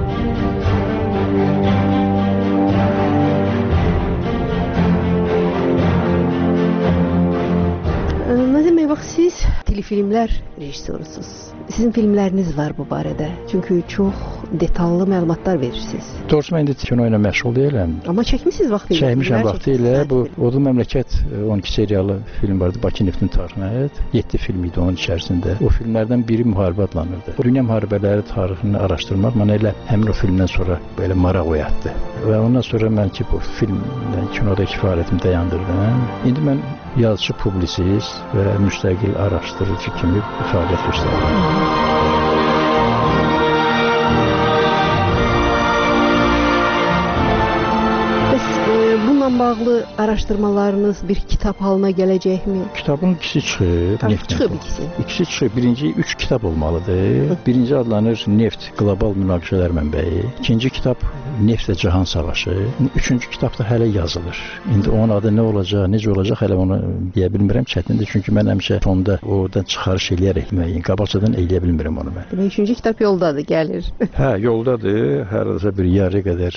Nazim bəy, bax siz telefilmlər rejissorusunuz. Sizin filmləriniz var bu barədə. Çünki çox detallı məlumatlar verirsiniz. Doğrusu mən indi kino ilə məşğul deyiləm. Amma çəkmisiniz vaxtı ilə. Çəkmişəm vaxtı ilə. Bu Odlu Məmləkət 12 seriyalı film vardı, Bakı Neftin tarixinə aid. 7 film idi onun içərisində. O filmlərdən biri müharibə adlanırdı. Dünya müharibələri tarixini araşdırmaq mənə elə həmin o filmdən sonra belə maraq oyatdı. Və ondan sonra mən ki bu filmdən kinodakı fəaliyyətimi dayandırdım. İndi mən yazıcı, publisist və müstəqil araşdırıcı kimi fəaliyyət göstərirəm. Bununla bağlı araşdırmalarınız bir kitab halına gələcəkmi? Kitabın ikisi çıxıb. Çıxıb ikisi. İkisi çıxıb. Birinci 3 kitab olmalıdır. Birinci adlanır Neft Qlobal Münaqişələr Mənbəyi. İkinci kitab Neft və Cahan Savaşı. Üçüncü kitab da hələ yazılır. İndi onun adı nə olacaq, necə olacaq hələ onu deyə bilmirəm. Çətindir çünki mən həmişə fonda oradan çıxarış eləyərək müəyyən qabaqcadan eləyə bilmirəm onu mən. Demək üçüncü kitab yoldadır, gəlir. Hə, yoldadır. Hər azı bir yarı qədər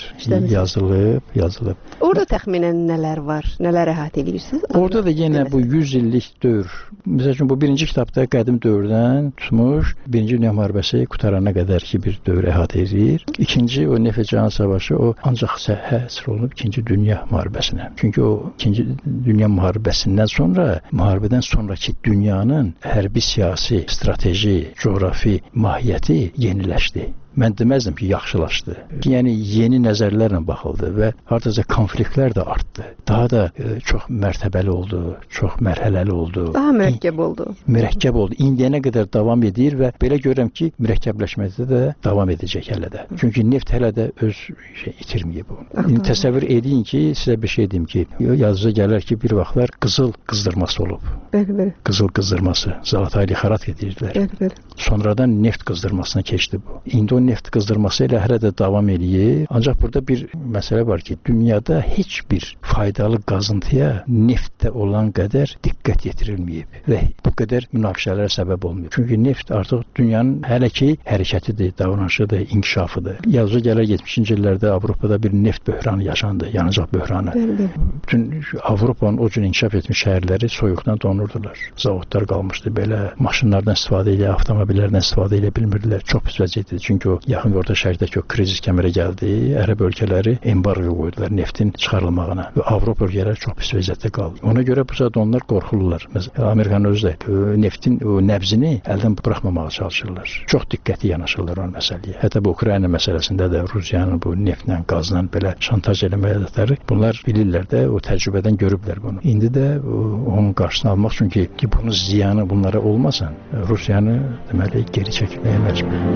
yazılıb. Orada təxminən nələr var? Nələr əhatə edirsiniz? Orada da yenə bu 100 illik dövr. Məsəl üçün bu birinci kitabda qədim dövrdən tutmuş, Birinci Dünya müharibəsi qutarana qədər ki bir dövr əhatə edir. İkinci o Neft və Cahan Savaşı o ancaq həsr olunub İkinci Dünya müharibəsinə. Çünki o İkinci Dünya müharibəsindən sonra, müharibədən sonraki dünyanın hərbi, siyasi, strateji, coğrafi mahiyyəti yeniləşdi. Mən deməzdim ki, yaxşılaşdı. Yəni yeni nəzərlərlə baxıldı və hardasa konfliktlər də artdı. Daha da çox mərtəbəli oldu, çox mərhələli oldu. Daha mürəkkəb oldu. Mürəkkəb oldu. İndiyənə qədər davam edir və belə görürəm ki, mürəkkəbləşməkdə də davam edəcək hələ də. Çünki neft hələ də öz itirməyib bu. İndi təsəvvür edin ki, sizə bir şey deyim ki, yazıca gələr ki, bir vaxtlar qızıl qızdırması olub. Bəli. Qızıl qızdırması, Zalataylı xarat edirdilər. Bəli. Sonradan neft qızdırmasına keçdi bu. İndi o neft qızdırması ilə hələ də davam edir. Ancaq burada bir məsələ var ki, dünyada heç bir faydalı qazıntıya neftdə olan qədər diqqət yetirilməyib və bu qədər münaqişələrə səbəb olmuyor. Çünki neft artıq dünyanın hələ ki hərəkətidir, davranışıdır, inkişafıdır. Yazıca gələr 70-ci illərdə Avropada bir neft böhranı yaşandı, yanacaq böhranı. Bütün Avropanın o cür inkişaf etmiş şəhərləri soyuqdan donurdular. Zavodlar qalmışdı belə, maşınlardan istifadə edə, avtomobillərdən istifadə edə bilmirdilər. Çox pis vəziyyət idi. Çünki o yaxın orta şərqdəki o krizis kəmərə gəldi. Ərəb ölkələri embargo qoydular neftin çıxarılmağına və Avropa ölkələri çox pis vəziyyətdə qaldı. Ona görə bu saat onlar qorxurlar. Məsələn, Amerikanın özü də neftin o nəbzini əldən buraxmamağa çalışırlar. Çox diqqətli yanaşırlar o məsələyə. Hətta bu Ukrayna məsələsində də Rusiyanın bu neftlə, qazla belə şantaj eləmə ədətləri bunlar bilirlər də, o təcrübədən görüblər bunu. İndi də onun qarşısını almaq üçün ki, bunun ziyanı bunlara olmasın, Rusiyanı deməli geri çəkməyə məcbur.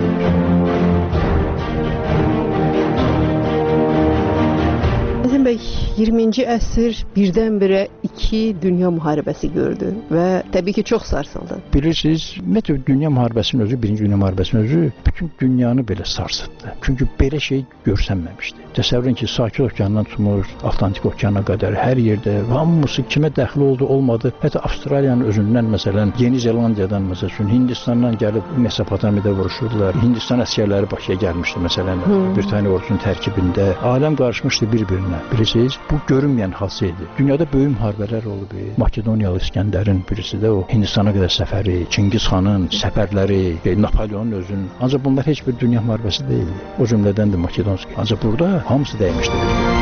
Əzəm bəy, 20-ci əsr birdən-birə 2 dünya müharibəsi gördü və təbii ki, çox sarsıldı. Bilirsiniz, ümumiyyətlə dünya müharibəsinin özü, Birinci Dünya müharibəsinin özü bütün dünyanı belə sarsıtdı. Çünki belə şey görsənməmişdi. Təsəvvürün ki, Sakit okeandan tutmuş, Atlantik okeana qədər hər yerdə hamısı kimə dəxli oldu, olmadı. Hətta Avstraliyanın özündən, məsələn, Yeni Zelandiyadan, məsələn, Hindistandan gəlib Mesopotamiyada vuruşurdular. Hindistan əsgərləri Bakıya gəlmişdi, məsələn, Britaniya ordusunun tərkibində. Aləm qarışmışdı bir-birinə. Bilirsiniz, bu görünməyən hadisə idi. Dünyada böyük müharibələr olub. Makedoniyalı İskəndərin birisi də o Hindistana qədər səfəri, Çingiz xanın səfərləri, Napoleonun özünün. Ancaq bunlar heç bir dünya müharibəsi deyildi. O cümlədən də Makedonski. Ancaq burada hamısı dəymişdi.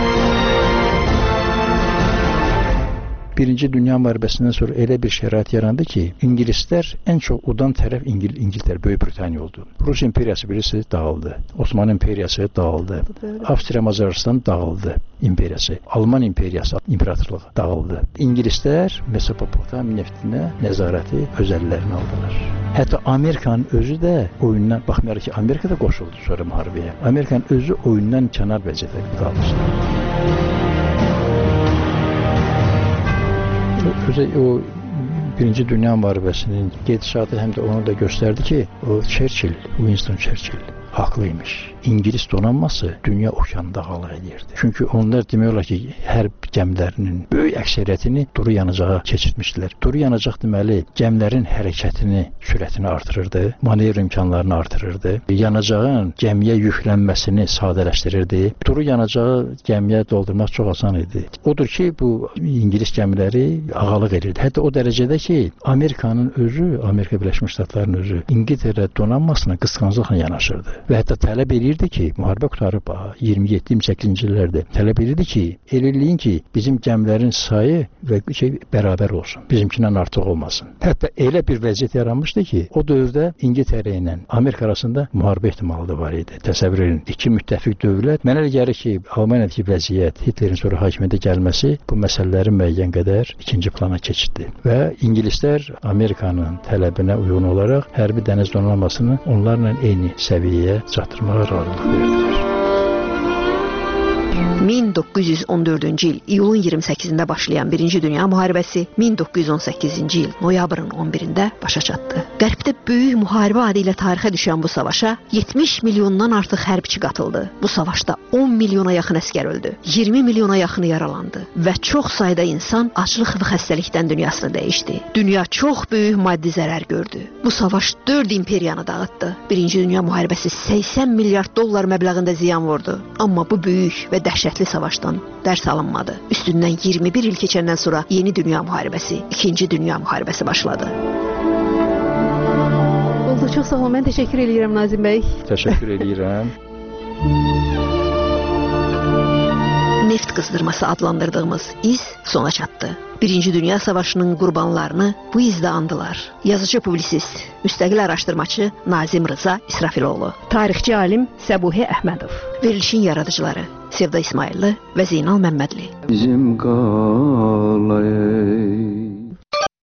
Birinci Dünya müharibəsindən sonra elə bir şərait yarandı ki, İngilislər ən çox udan tərəf İngiltərə, Böyük Britaniya oldu. Rus imperiyası birisi dağıldı. Osmanlı imperiyası dağıldı. Avstriya-Macaristan dağıldı imperiyası. Alman imperiyası, imperatorluğu dağıldı. İngilislər Mesopotamiya neftinə nəzarəti öz əllərinə aldılar. Hətta Amerikanın özü də oyundan, baxmayaraq ki, Amerika da qoşuldu sonra müharibəyə. Amerikanın özü oyundan kənar vəziyyətdə qalmışdı. O Birinci Dünya müharibəsinin gedişatı həm də onu da göstərdi ki, o Winston Churchill haqlıymış. İngilis donanması dünya okeanında hal edirdi. Çünki onlar demək olar ki, hərb gəmilərinin böyük əksəriyyətini duru yanacağa keçirtmişdilər. Duru yanacaq deməli, gəmilərin hərəkətini, sürətini artırırdı, manevr imkanlarını artırırdı, yanacağın gəmiyə yüklənməsini sadələşdirirdi. Duru yanacağı gəmiyə doldurmaq çox asan idi. Odur ki, bu İngilis gəmiləri ağalıq edirdi. Hətta o dərəcədə ki, Amerikanın özü, Amerika Birləşmiş Ştatlarının özü İngiltərə donanmasına qısqanclıqla yanaşırdı. və hətta tələb edirdi ki, müharibə qutarıb 27-28-ci illərdə tələb edirdi ki, elə eləyin ki, bizim gəmilərin sayı və bərabər olsun, bizimkindən artıq olmasın. Hətta elə bir vəziyyət yaranmışdı ki, o dövrdə İngiltərə ilə Amerika arasında müharibə ehtimalı da var idi. Təsəvvür edin, iki müttəfiq dövlət. Mənə elə gəlir ki, Almaniyadakı vəziyyət, Hitlerin sonra hakimiyyətə gəlməsi bu məsələləri müəyyən qədər ikinci plana keçirdi və İngilislər Amerikanın tələbinə uyğun olaraq hərbi dəniz donanmasını onlarla eyni səviyyəyə çatdırmağa razılıq verdilər. 1914-cü il iyulun 28-də başlayan 1-ci Dünya müharibəsi 1918-ci il noyabrın 11-də başa çatdı. Qərbdə böyük müharibə adı ilə tarixə düşən bu savaşa 70 milyondan artıq hərbçi qatıldı. Bu savaşda 10 milyona yaxın əsgər öldü, 20 milyona yaxını yaralandı və çox sayda insan aclıq və xəstəlikdən dünyasını dəyişdi. Dünya çox böyük maddi zərər gördü. Bu savaş 4 imperiyanı dağıtdı. 1-ci Dünya müharibəsi 80 milyard dollar məbləğində ziyan vurdu. Amma bu böyük və dəhşətli savaşdan dərs alınmadı. Üstündən 21 il keçəndən sonra yeni dünya müharibəsi, 2-ci dünya müharibəsi başladı. Oldu, çox sağ olun. Mən təşəkkür edirəm Nazim bəy. Təşəkkür edirəm. Neft qızdırması adlandırdığımız iz sona çatdı. 1-ci Dünya Savaşının qurbanlarını bu izdə andılar. Yazıcı publisist, müstəqil araşdırmaçı Nazim Rıza İsrafiloğlu, tarixçi alim Səbuhi Əhmədov, verilişin yaradıcıları Sevda İsmayıllı və Zeynal Məmmədli. Bizim qalayı